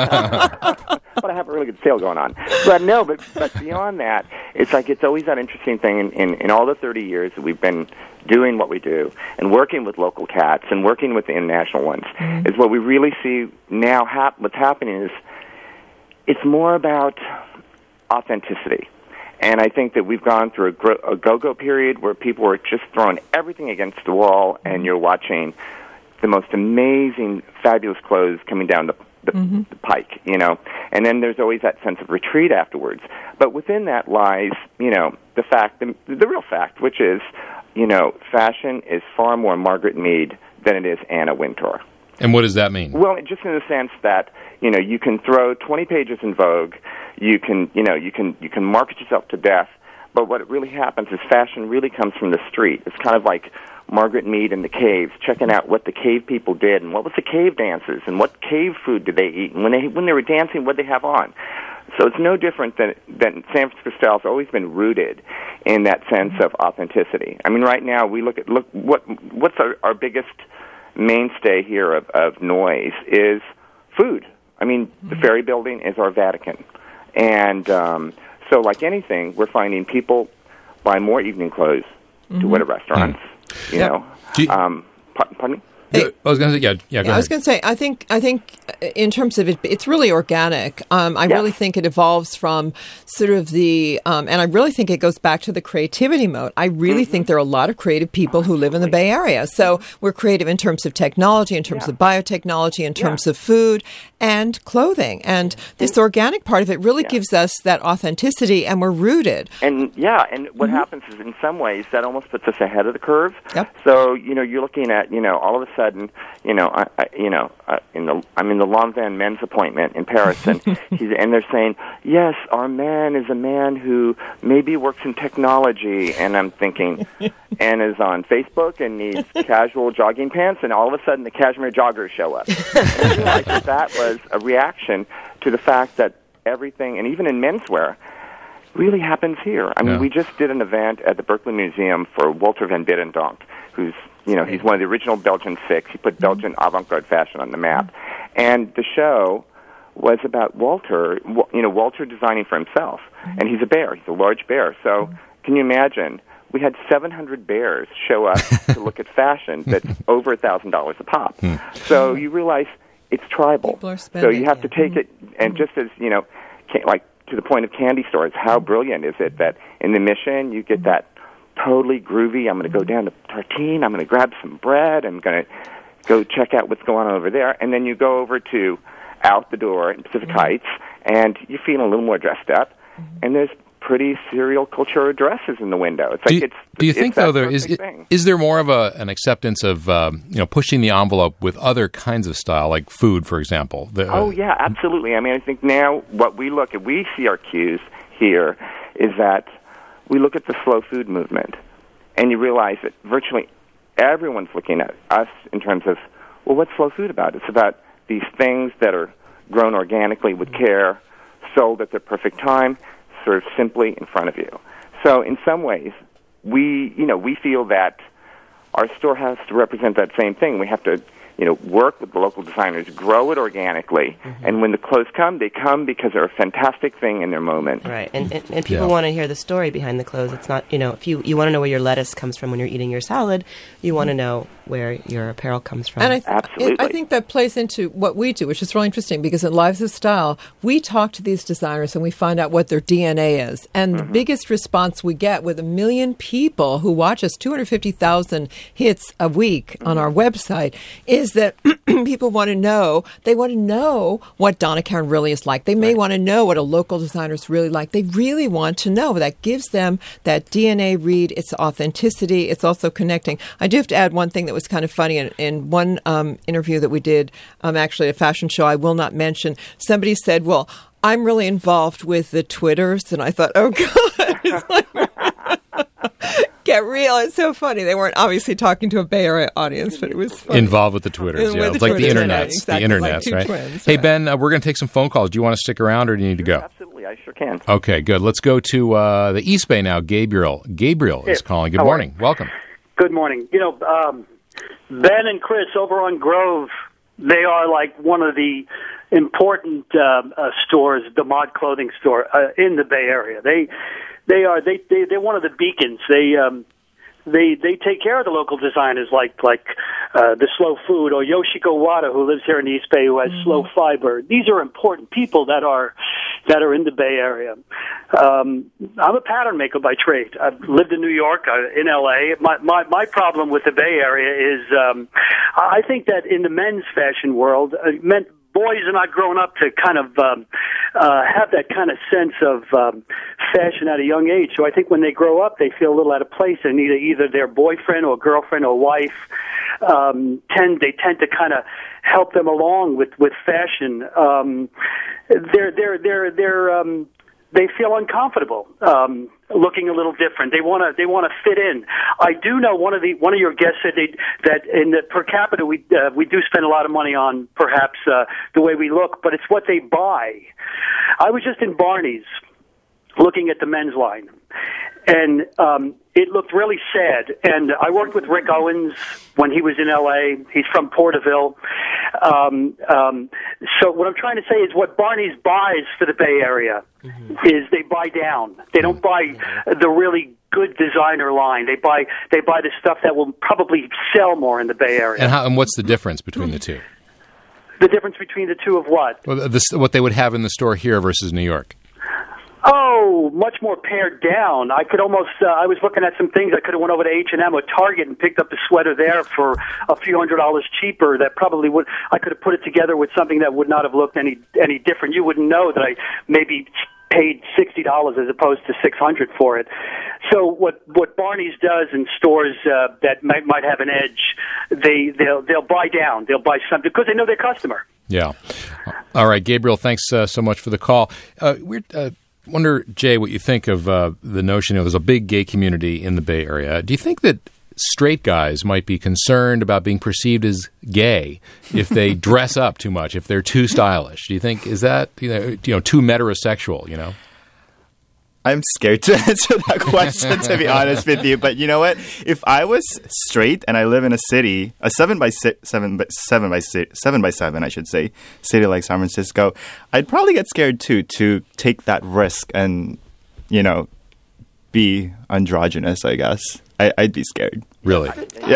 [SPEAKER 8] I have a really good sale going on. But no, but but beyond that, it's like it's always that interesting thing in, in, in all the thirty years that we've been doing what we do and working with local cats and working with the international ones mm-hmm. is what we really see now. Hap- what's happening is it's more about authenticity. And I think that we've gone through a, gro- a go-go period where people were just throwing everything against the wall, and you're watching the most amazing, fabulous clothes coming down the, the, mm-hmm. the pike, you know. And then there's always that sense of retreat afterwards. But within that lies, you know, the fact, the, the real fact, which is, you know, fashion is far more Margaret Mead than it is Anna Wintour.
[SPEAKER 1] And what does that mean?
[SPEAKER 8] Well, just in the sense that, you know, you can throw twenty pages in Vogue, you can, you know, you can you can market yourself to death, but what really happens is fashion really comes from the street. It's kind of like Margaret Mead in the caves, checking out what the cave people did and what was the cave dances and what cave food did they eat, and when they when they were dancing, what did they have on. So it's no different than, than San Francisco style has always been rooted in that sense of authenticity. I mean, right now we look at look what what's our, our biggest mainstay here of, of noise is food. I mean, mm-hmm. the Ferry Building is our Vatican. And um, so like anything, we're finding people buy more evening clothes mm-hmm. to go to restaurants, mm-hmm. you
[SPEAKER 3] yep.
[SPEAKER 8] know.
[SPEAKER 1] You,
[SPEAKER 8] um, pardon me?
[SPEAKER 3] Hey,
[SPEAKER 1] I was going to say, yeah, yeah, go
[SPEAKER 3] yeah, I was
[SPEAKER 1] ahead.
[SPEAKER 3] going to say, I think, I think, in terms of it, it's really organic. Um, I
[SPEAKER 8] yeah.
[SPEAKER 3] really think it evolves from sort of the, um, and I really think it goes back to the creativity mode. I really mm-hmm. think there are a lot of creative people who live in the Bay Area. So we're creative in terms of technology, in terms
[SPEAKER 8] yeah.
[SPEAKER 3] of biotechnology, in terms
[SPEAKER 8] yeah.
[SPEAKER 3] of food and clothing. And this organic part of it really
[SPEAKER 8] yeah.
[SPEAKER 3] gives us that authenticity, and we're rooted.
[SPEAKER 8] And yeah, and what
[SPEAKER 3] mm-hmm.
[SPEAKER 8] happens is in some ways that almost puts us ahead of the curve.
[SPEAKER 3] Yep.
[SPEAKER 8] So, you know, you're looking at, you know, all of a sudden sudden, you know, I, I, you know, uh, in the I'm in the Lanvin men's appointment in Paris, and he's, and they're saying, yes, our man is a man who maybe works in technology, and I'm thinking, and is on Facebook and needs casual jogging pants, and all of a sudden the cashmere joggers show up. And I realized that that was a reaction to the fact that everything, and even in menswear, really happens here. I mean,
[SPEAKER 1] yeah.
[SPEAKER 8] we just did an event at the Berkeley Museum for Walter van Beirendonck, who's, you know, he's one of the original Belgian six. He put Belgian avant-garde fashion on the map. And the show was about Walter, you know, Walter designing for himself. And he's a bear. He's a large bear. So can you imagine? We had seven hundred bears show up to look at fashion that's over one thousand dollars a pop. So you realize it's tribal. So you have to take it, and just as, you know, like to the point of candy stores, how brilliant is it that in the Mission you get that totally groovy, I'm going to go down to Tartine, I'm going to grab some bread, I'm going to go check out what's going on over there, and then you go over to out the door in Pacific Heights, and you're feeling a little more dressed up, and there's pretty serial culture dresses in the window. It's like
[SPEAKER 1] do you,
[SPEAKER 8] it's.
[SPEAKER 1] Do you
[SPEAKER 8] it's
[SPEAKER 1] think though there is it, is there more of a an acceptance of um, you know pushing the envelope with other kinds of style like food, for example? The, uh,
[SPEAKER 8] oh yeah, absolutely. I mean, I think now what we look at, we see our cues here is that we look at the slow food movement, and you realize that virtually everyone's looking at us in terms of, well, what's slow food about? It's about these things that are grown organically with care, sold at their perfect time, served simply in front of you. So in some ways, we, you know, we feel that our store has to represent that same thing. We have to, you know, work with the local designers, grow it organically, mm-hmm. and when the clothes come, they come because they're a fantastic thing in their moment.
[SPEAKER 2] Right, and and, and people
[SPEAKER 1] yeah.
[SPEAKER 2] want to hear the story behind the clothes. It's not, you know, if you, you want to know where your lettuce comes from when you're eating your salad, you want to know where your apparel comes from.
[SPEAKER 3] And I, th-
[SPEAKER 8] Absolutely.
[SPEAKER 3] it, I think that plays into what we do, which is really interesting because in Lives of Style, we talk to these designers and we find out what their D N A is. And mm-hmm. the biggest response we get with a million people who watch us, two hundred fifty thousand hits a week mm-hmm. on our website, is that people want to know, they want to know what Donna Karan really is like. They may right. want to know what a local designer is really like. They really want to know. That gives them that D N A read. It's authenticity. It's also connecting. I do have to add one thing that was kind of funny. In, in one um, interview that we did, um, actually a fashion show I will not mention, somebody said, well, I'm really involved with the Twitters. And I thought, oh, God. It's like, get real. It's so funny. They weren't obviously talking to a Bay Area audience, but it was funny.
[SPEAKER 1] Involved with the Twitters. Yeah. It's like the internets.
[SPEAKER 3] Exactly,
[SPEAKER 1] the
[SPEAKER 3] like
[SPEAKER 1] internets, right?
[SPEAKER 3] Twins,
[SPEAKER 1] hey,
[SPEAKER 3] right.
[SPEAKER 1] Ben, uh, we're going to take some phone calls. Do you want to stick around or do you need to go?
[SPEAKER 8] Absolutely. I sure can.
[SPEAKER 1] Okay, good. Let's go to uh, the East Bay now. Gabriel. Gabriel is
[SPEAKER 9] Hey,
[SPEAKER 1] calling. Good
[SPEAKER 9] how are
[SPEAKER 1] morning.
[SPEAKER 9] you?
[SPEAKER 1] Welcome.
[SPEAKER 9] Good morning. You know, um, Ben and Chris over on Grove, they are like one of the important uh, uh, stores, the mod clothing store uh, in the Bay Area. They they are they, they they're one of the beacons. They um, they they take care of the local designers like like uh, the Slow Food or Yoshiko Wada, who lives here in the East Bay, who has mm-hmm. Slow Fiber. These are important people that are that are in the Bay Area. Um, I'm a pattern maker by trade. I've lived in New York, uh, in L A. My, my my problem with the Bay Area is um, I think that in the men's fashion world, uh, men. Boys are not grown up to kind of um, uh, have that kind of sense of um, fashion at a young age. So I think when they grow up, they feel a little out of place, and either either their boyfriend or girlfriend or wife um, tend they tend to kind of help them along with with fashion. Um, they're they're they're they're um, they feel uncomfortable um, looking a little different. They want to they want to fit in. I do know one of the one of your guests said they, that in the per capita we uh, we do spend a lot of money on perhaps uh, the way we look, but it's what they buy. I was just in Barney's looking at the men's line, and um, it looked really sad. And I worked with Rick Owens when he was in L A. He's from Porterville. Um, um, so what I'm trying to say is what Barney's buys for the Bay Area mm-hmm. is they buy down. They don't buy the really good designer line. They buy they buy the stuff that will probably sell more in the Bay Area.
[SPEAKER 1] And, how, and what's the difference between the two?
[SPEAKER 9] The difference between the two of what?
[SPEAKER 1] Well, this, what they would have in the store here versus New York.
[SPEAKER 9] Oh, much more pared down. I could almost, uh, I was looking at some things. I could have went over to H and M or Target and picked up a sweater there for a few hundred dollars cheaper that probably would, I could have put it together with something that would not have looked any any different. You wouldn't know that I maybe paid sixty dollars as opposed to six hundred dollars for it. So what what Barney's does in stores uh, that might might have an edge, they they'll they'll buy down, they'll buy something because they know their customer.
[SPEAKER 1] Yeah. All right, Gabriel, thanks uh, so much for the call. Uh, we're uh, wonder, Jay, what you think of uh, the notion, you know, there's a big gay community in the Bay Area. Do you think that straight guys might be concerned about being perceived as gay if they dress up too much, if they're too stylish? Do you think, is that, you know, you know too heterosexual, you know?
[SPEAKER 4] I'm scared to answer that question, to be honest with you. But you know what? If I was straight and I live in a city, a seven by si- seven by seven by si- seven by seven, I should say, city like San Francisco, I'd probably get scared too to take that risk and, you know, be androgynous. I guess I, I'd be scared.
[SPEAKER 1] Really?
[SPEAKER 4] Yeah.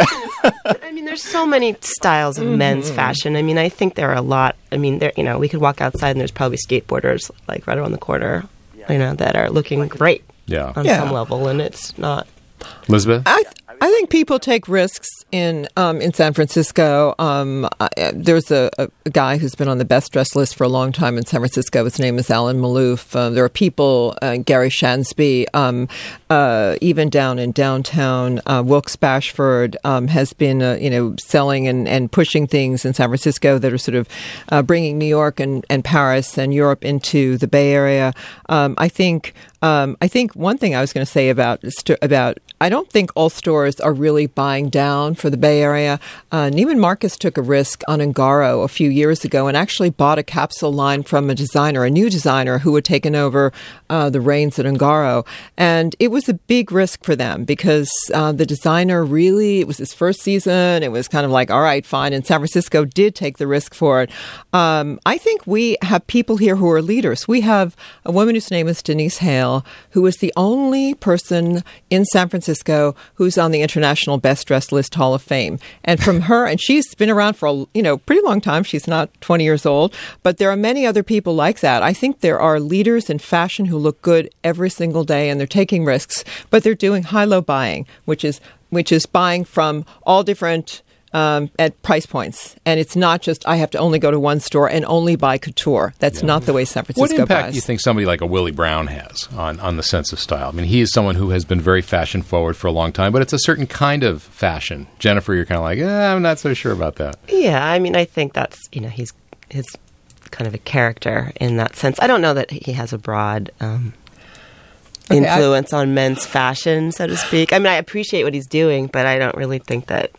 [SPEAKER 2] I mean, there's so many styles of mm-hmm. men's fashion. I mean, I think there are a lot. I mean, there. You know, we could walk outside and there's probably skateboarders like right around the corner. You know, that are looking great
[SPEAKER 1] yeah.
[SPEAKER 2] on
[SPEAKER 3] yeah.
[SPEAKER 2] some level, and it's not.
[SPEAKER 1] Elizabeth?
[SPEAKER 3] I th- I think people take risks in um, in San Francisco. Um, I, there's a, a, a guy who's been on the best dressed list for a long time in San Francisco. His name is Alan Malouf. Uh, there are people, uh, Gary Shansby, um, uh, even down in downtown. Uh, Wilkes Bashford um, has been, uh, you know, selling and, and pushing things in San Francisco that are sort of uh, bringing New York and, and Paris and Europe into the Bay Area. Um, I think. Um, I think one thing I was going to say about about I don't think all stores are really buying down for the Bay Area. Uh, Neiman Marcus took a risk on Ungaro a few years ago and actually bought a capsule line from a designer, a new designer who had taken over uh, the reins at Ungaro. And it was a big risk for them because uh, the designer really, it was his first season. It was kind of like, all right, fine. And San Francisco did take the risk for it. Um, I think we have people here who are leaders. We have a woman whose name is Denise Hale, who is the only person in San Francisco who's on the International Best Dressed List Hall of Fame. And from her, and she's been around for a you know pretty long time. She's not twenty years old, but there are many other people like that. I think there are leaders in fashion who look good every single day, and they're taking risks, but they're doing high-low buying, which is which is buying from all different Um, at price points. And it's not just, I have to only go to one store and only buy couture. That's yeah. not the way San Francisco buys.
[SPEAKER 1] What impact
[SPEAKER 3] buys.
[SPEAKER 1] do you think somebody like a Willie Brown has on, on the sense of style? I mean, he is someone who has been very fashion forward for a long time, but it's a certain kind of fashion. Jennifer, you're kind of like, eh, I'm not so sure about that.
[SPEAKER 2] Yeah, I mean, I think that's, you know, he's his kind of a character in that sense. I don't know that he has a broad um, okay, influence I, on men's fashion, so to speak. I mean, I appreciate what he's doing, but I don't really think that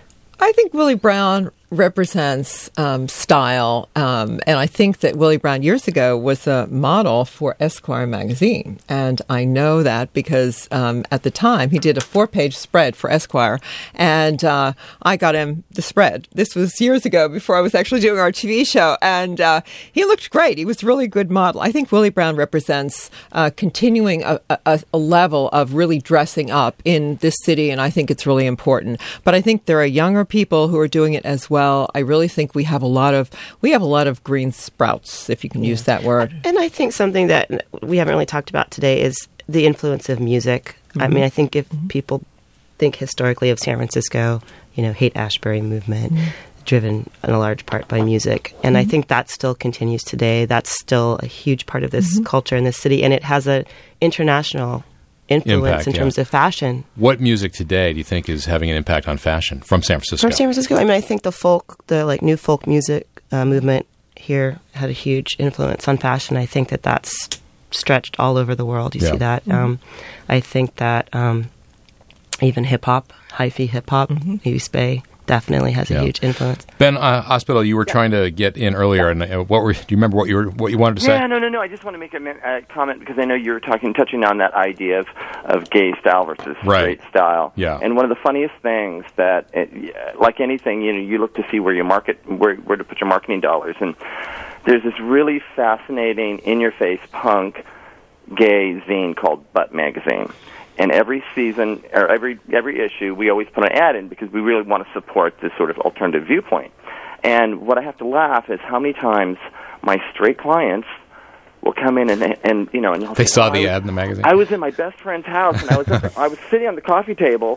[SPEAKER 3] I think Willie Brown represents um, style, um, and I think that Willie Brown years ago was a model for Esquire magazine, and I know that because um, at the time he did a four-page spread for Esquire, and uh, I got him the spread. This was years ago before I was actually doing our T V show, and uh, he looked great. He was a really good model. I think Willie Brown represents uh, continuing a, a, a level of really dressing up in this city, and I think it's really important. But I think there are younger people who are doing it as well. I really think we have a lot of we have a lot of green sprouts, if you can yeah. use that word.
[SPEAKER 2] And I think something that we haven't really talked about today is the influence of music. Mm-hmm. I mean, I think if mm-hmm. people think historically of San Francisco, you know, Haight-Ashbury movement, mm-hmm. driven in a large part by music. And mm-hmm. I think that still continues today. That's still a huge part of this mm-hmm. culture in this city. And it has an international influence impact, in terms yeah. of fashion.
[SPEAKER 1] What music today do you think is having an impact on fashion from San Francisco?
[SPEAKER 2] From San Francisco, I mean, I think the folk, the like new folk music uh, movement here had a huge influence on fashion. I think that that's stretched all over the world. You yeah. see that. Mm-hmm. Um, I think that um, even hip hop, hyphy hip hop, mm-hmm. East Bay, definitely has a yeah. huge influence.
[SPEAKER 1] Ben uh, Hospital, you were yeah. trying to get in earlier, and uh, what were? Do you remember what you were what you wanted to say?
[SPEAKER 8] Yeah, no, no, no. I just want to make a uh, comment because I know you were talking, touching on that idea of, of gay style versus
[SPEAKER 1] right.
[SPEAKER 8] straight style.
[SPEAKER 1] Yeah.
[SPEAKER 8] And one of the funniest things that, it, like anything, you know, you look to see where you market, where where to put your marketing dollars, and there's this really fascinating, in-your-face punk gay zine called Butt Magazine. And every season, or every every issue, we always put an ad in because we really want to support this sort of alternative viewpoint. And what I have to laugh is how many times my straight clients will come in and, and you know, and
[SPEAKER 1] they
[SPEAKER 8] say,
[SPEAKER 1] saw
[SPEAKER 8] oh,
[SPEAKER 1] the
[SPEAKER 8] was,
[SPEAKER 1] ad in the magazine.
[SPEAKER 8] I was in my best friend's house, and I was at the, I was sitting on the coffee table,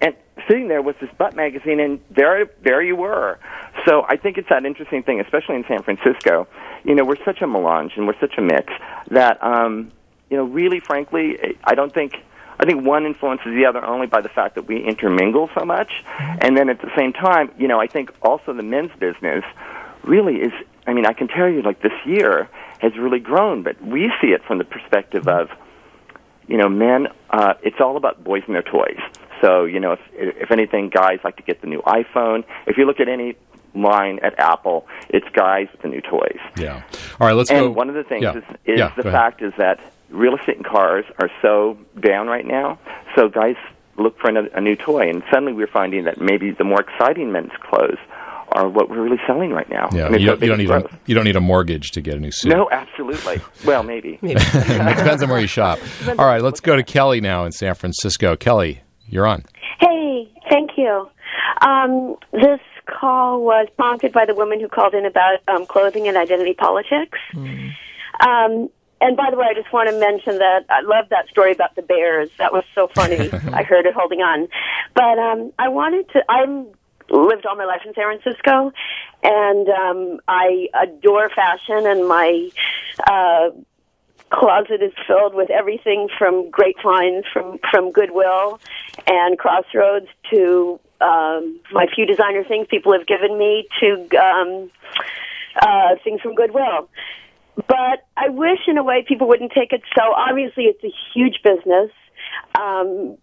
[SPEAKER 8] and sitting there with this butt magazine, and there, there you were. So I think it's that interesting thing, especially in San Francisco. You know, we're such a melange and we're such a mix that, um, you know, really, frankly, I don't think. I think one influences the other only by the fact that we intermingle so much. And then at the same time, you know, I think also the men's business really is, I mean, I can tell you, like, this year has really grown, but we see it from the perspective of, you know, men, uh, it's all about boys and their toys. So, you know, if, if anything, guys like to get the new iPhone. If you look at any line at Apple, it's guys with the new toys.
[SPEAKER 1] Yeah. All right, let's
[SPEAKER 8] and
[SPEAKER 1] go.
[SPEAKER 8] And one of the things
[SPEAKER 1] yeah.
[SPEAKER 8] is, is
[SPEAKER 1] yeah,
[SPEAKER 8] the fact is that real estate and cars are so down right now, so guys look for a, a new toy, and suddenly we're finding that maybe the more exciting men's clothes are what we're really selling right now.
[SPEAKER 1] Yeah,
[SPEAKER 8] and
[SPEAKER 1] you, don't, you, don't need a, you don't need a mortgage to get a new suit.
[SPEAKER 8] No, absolutely. Well, maybe. maybe.
[SPEAKER 1] It depends on where you shop. All right, let's go to Kelly now in San Francisco. Kelly, you're on.
[SPEAKER 10] Hey, thank you. Um, this call was prompted by the woman who called in about um, clothing and identity politics. Mm. Um, And by the way, I just want to mention that I love that story about the bears. That was so funny. I heard it holding on. But um, I wanted to, I lived all my life in San Francisco, and um, I adore fashion, and my uh, closet is filled with everything from grapevines, from, from Goodwill and Crossroads to um, my few designer things people have given me to um, uh, things from Goodwill. But I wish, in a way, people wouldn't take it so. Obviously, it's a huge business. Um,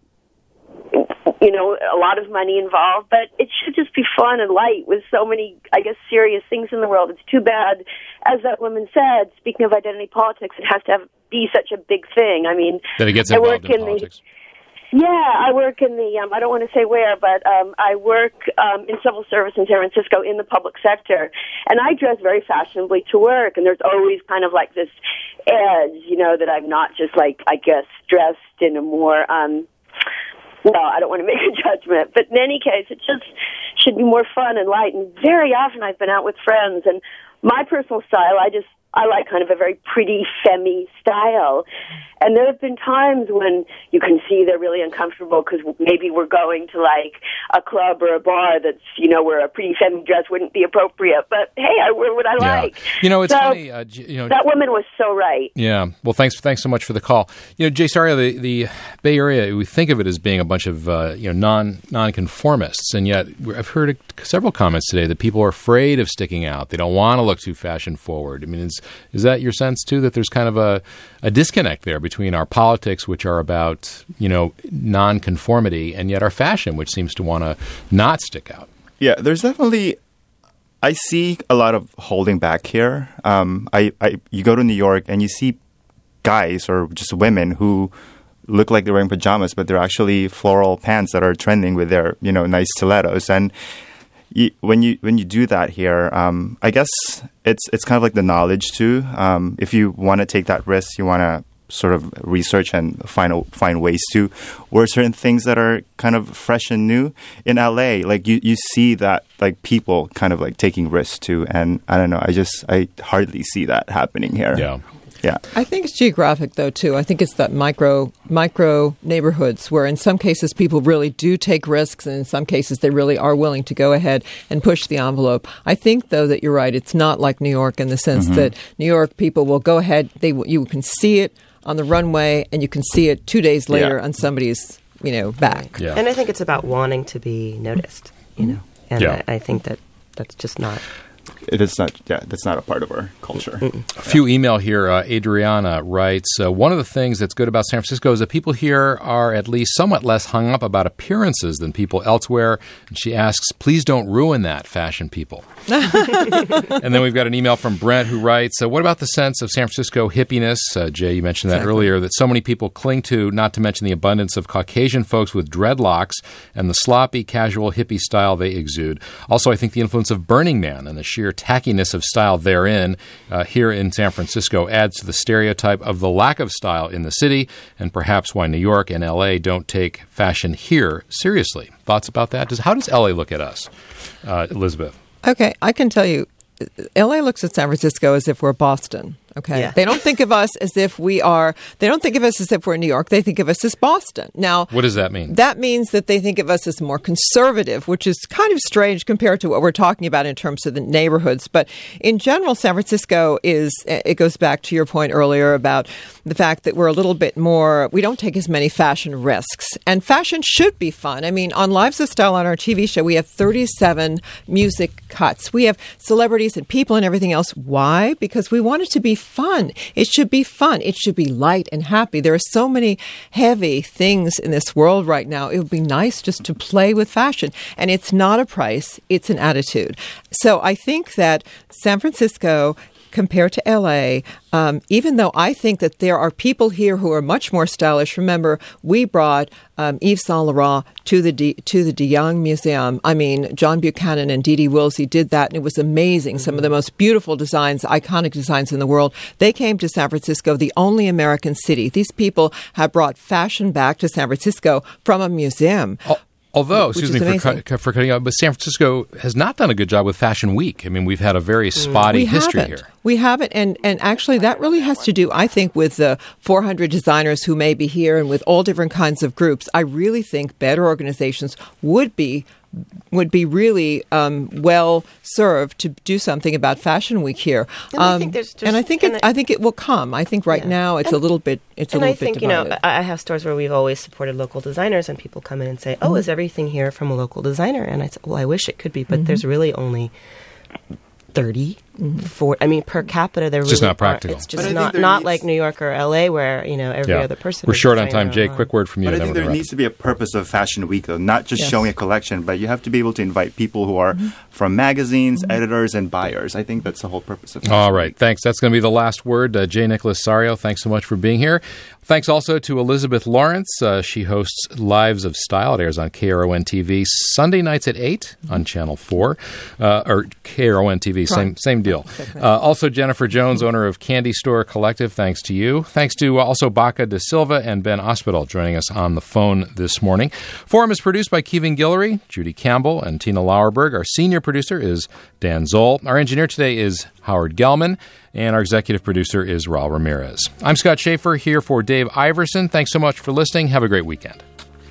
[SPEAKER 10] you know, a lot of money involved, but it should just be fun and light with so many, I guess, serious things in the world. It's too bad, as that woman said, speaking of identity politics, it has to have, be such a big thing. I mean,
[SPEAKER 1] that it gets
[SPEAKER 10] I
[SPEAKER 1] involved
[SPEAKER 10] work
[SPEAKER 1] in,
[SPEAKER 10] in
[SPEAKER 1] politics.
[SPEAKER 10] The, Yeah, I work in the, um, I don't want to say where, but um, I work um, in civil service in San Francisco in the public sector. And I dress very fashionably to work, and there's always kind of like this edge, you know, that I'm not just like, I guess, dressed in a more, um, well, I don't want to make a judgment, but in any case, it just should be more fun and light. And very often I've been out with friends, and my personal style, I just, I like kind of a very pretty, femme style. And there have been times when you can see they're really uncomfortable because maybe we're going to, like, a club or a bar that's, you know, where a pretty femme dress wouldn't be appropriate. But, hey, I wear what I
[SPEAKER 1] yeah.
[SPEAKER 10] like.
[SPEAKER 1] You know, it's
[SPEAKER 10] so,
[SPEAKER 1] funny. Uh, you know,
[SPEAKER 10] that woman was so right.
[SPEAKER 1] Yeah. Well, thanks thanks so much for the call. You know, Jay Saria, the, the Bay Area, we think of it as being a bunch of, uh, you know, non, non-conformists. And yet I've heard several comments today that people are afraid of sticking out. They don't want to look too fashion-forward. I mean, is, is that your sense, too, that there's kind of a, a disconnect there between our politics, which are about, you know, nonconformity, and yet our fashion, which seems to want to not stick out?
[SPEAKER 4] Yeah, there's definitely, I see a lot of holding back here. Um, I, I, you go to New York and you see guys or just women who look like they're wearing pajamas, but they're actually floral pants that are trending with their, you know, nice stilettos. And you, when you when you do that here, um, I guess it's it's kind of like the knowledge too. Um, if you want to take that risk, you want to sort of research and find find ways to wear certain things that are kind of fresh and new. In L A, like you, you see that like people kind of like taking risks too, and I don't know, I just I hardly see that happening here.
[SPEAKER 1] Yeah.
[SPEAKER 4] Yeah.
[SPEAKER 3] I think it's geographic, though, too. I think it's that micro micro neighborhoods where in some cases people really do take risks, and in some cases they really are willing to go ahead and push the envelope. I think, though, that you're right. It's not like New York in the sense mm-hmm. that New York people will go ahead. They You can see it on the runway, and you can see it two days later yeah. on somebody's, you know, back.
[SPEAKER 2] Yeah. And I think it's about wanting to be noticed, you know. And
[SPEAKER 1] yeah.
[SPEAKER 2] I, I think that that's just not...
[SPEAKER 4] It is not, yeah, that's not a part of our culture.
[SPEAKER 1] Mm-mm. A few email here. Uh, Adriana writes, uh, one of the things that's good about San Francisco is that people here are at least somewhat less hung up about appearances than people elsewhere. And she asks, please don't ruin that, fashion people. And then we've got an email from Brent who writes, uh, what about the sense of San Francisco hippiness? Uh, Jay, you mentioned that exactly. earlier, that so many people cling to, not to mention the abundance of Caucasian folks with dreadlocks and the sloppy, casual hippie style they exude. Also, I think the influence of Burning Man and the sheer tackiness of style therein uh, here in San Francisco adds to the stereotype of the lack of style in the city, and perhaps why New York and L A don't take fashion here seriously. Thoughts about that? Does, how does L A look at us, uh, Elizabeth?
[SPEAKER 3] Okay, I can tell you, L A looks at San Francisco as if we're Boston. Okay.
[SPEAKER 2] Yeah.
[SPEAKER 3] They don't think of us as if we are, they don't think of us as if we're in New York. They think of us as Boston. Now,
[SPEAKER 1] What does that mean?
[SPEAKER 3] that means that they think of us as more conservative, which is kind of strange compared to what we're talking about in terms of the neighborhoods. But in general, San Francisco is, it goes back to your point earlier about the fact that we're a little bit more, we don't take as many fashion risks. And fashion should be fun. I mean, on Lives of Style on our T V show, we have thirty-seven music cuts. We have celebrities and people and everything else. Why? Because we want it to be fun. It should be fun. It should be light and happy. There are so many heavy things in this world right now. It would be nice just to play with fashion. And it's not a price. It's an attitude. So I think that San Francisco, compared to L A, um, even though I think that there are people here who are much more stylish. Remember, we brought um, Yves Saint Laurent to the D, to the De Young Museum. I mean, John Buchanan and Dee Dee Woolsey did that, and it was amazing. Mm-hmm. Some of the most beautiful designs, iconic designs in the world. They came to San Francisco, the only American city. These people have brought fashion back to San Francisco from a museum.
[SPEAKER 1] Oh. Although,
[SPEAKER 3] Which
[SPEAKER 1] excuse me for, cut, for cutting out, but San Francisco has not done a good job with Fashion Week. I mean, we've had a very spotty
[SPEAKER 3] we
[SPEAKER 1] history
[SPEAKER 3] haven't.
[SPEAKER 1] here.
[SPEAKER 3] We haven't, and, and actually that really has to do, I think, with the four hundred designers who may be here and with all different kinds of groups. I really think better organizations would be would be really um, well served to do something about Fashion Week here.
[SPEAKER 2] And
[SPEAKER 3] um,
[SPEAKER 2] I think there's just,
[SPEAKER 3] and I think it, I think it will come. I think right
[SPEAKER 2] yeah.
[SPEAKER 3] now it's
[SPEAKER 2] and,
[SPEAKER 3] a little bit it's a
[SPEAKER 2] and
[SPEAKER 3] little
[SPEAKER 2] I think
[SPEAKER 3] bit
[SPEAKER 2] you
[SPEAKER 3] divided.
[SPEAKER 2] know I I have stores where we've always supported local designers, and people come in and say, "Oh, mm-hmm. is everything here from a local designer?" And I said, "Well, I wish it could be, but mm-hmm. there's really only thirty, mm-hmm. four. I mean, per capita, they're
[SPEAKER 1] it's
[SPEAKER 2] really
[SPEAKER 1] just not practical.
[SPEAKER 2] It's just not not needs, like New York or L A, where you know every
[SPEAKER 1] yeah.
[SPEAKER 2] other person.
[SPEAKER 1] We're short on
[SPEAKER 2] time.
[SPEAKER 1] Jay, quick word from you.
[SPEAKER 4] But I
[SPEAKER 1] then
[SPEAKER 4] think there
[SPEAKER 1] we'll
[SPEAKER 4] needs to be a purpose of Fashion Week, though, not just
[SPEAKER 3] yes.
[SPEAKER 4] showing a collection, but you have to be able to invite people who are mm-hmm. from magazines, mm-hmm. editors, and buyers. I think that's the whole purpose of Fashion
[SPEAKER 1] All right,
[SPEAKER 4] Week. Thanks.
[SPEAKER 1] That's going to be the last word. Uh, J. Nicholas Sario, thanks so much for being here. Thanks also to Elizabeth Lawrence. Uh, she hosts Lives of Style. It airs on K R O N T V Sunday nights at eight on Channel four, uh, or K R O N T V, same same deal. Uh, also, Jennifer Jones, owner of Candy Store Collective, thanks to you. Thanks to also Baca de Silva and Ben Ospedal joining us on the phone this morning. Forum is produced by Kevin Guillory, Judy Campbell, and Tina Lauerberg. Our senior producer is Dan Zoll. Our engineer today is Howard Gelman. And our executive producer is Raul Ramirez. I'm Scott Schaefer here for Dave Iverson. Thanks so much for listening. Have a great weekend.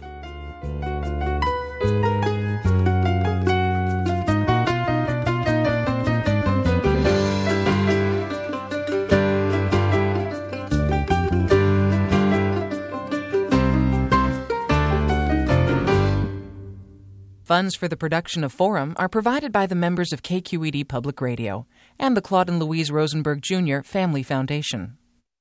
[SPEAKER 11] Funds for the production of Forum are provided by the members of K Q E D Public Radio and the Claude and Louise Rosenberg Junior Family Foundation.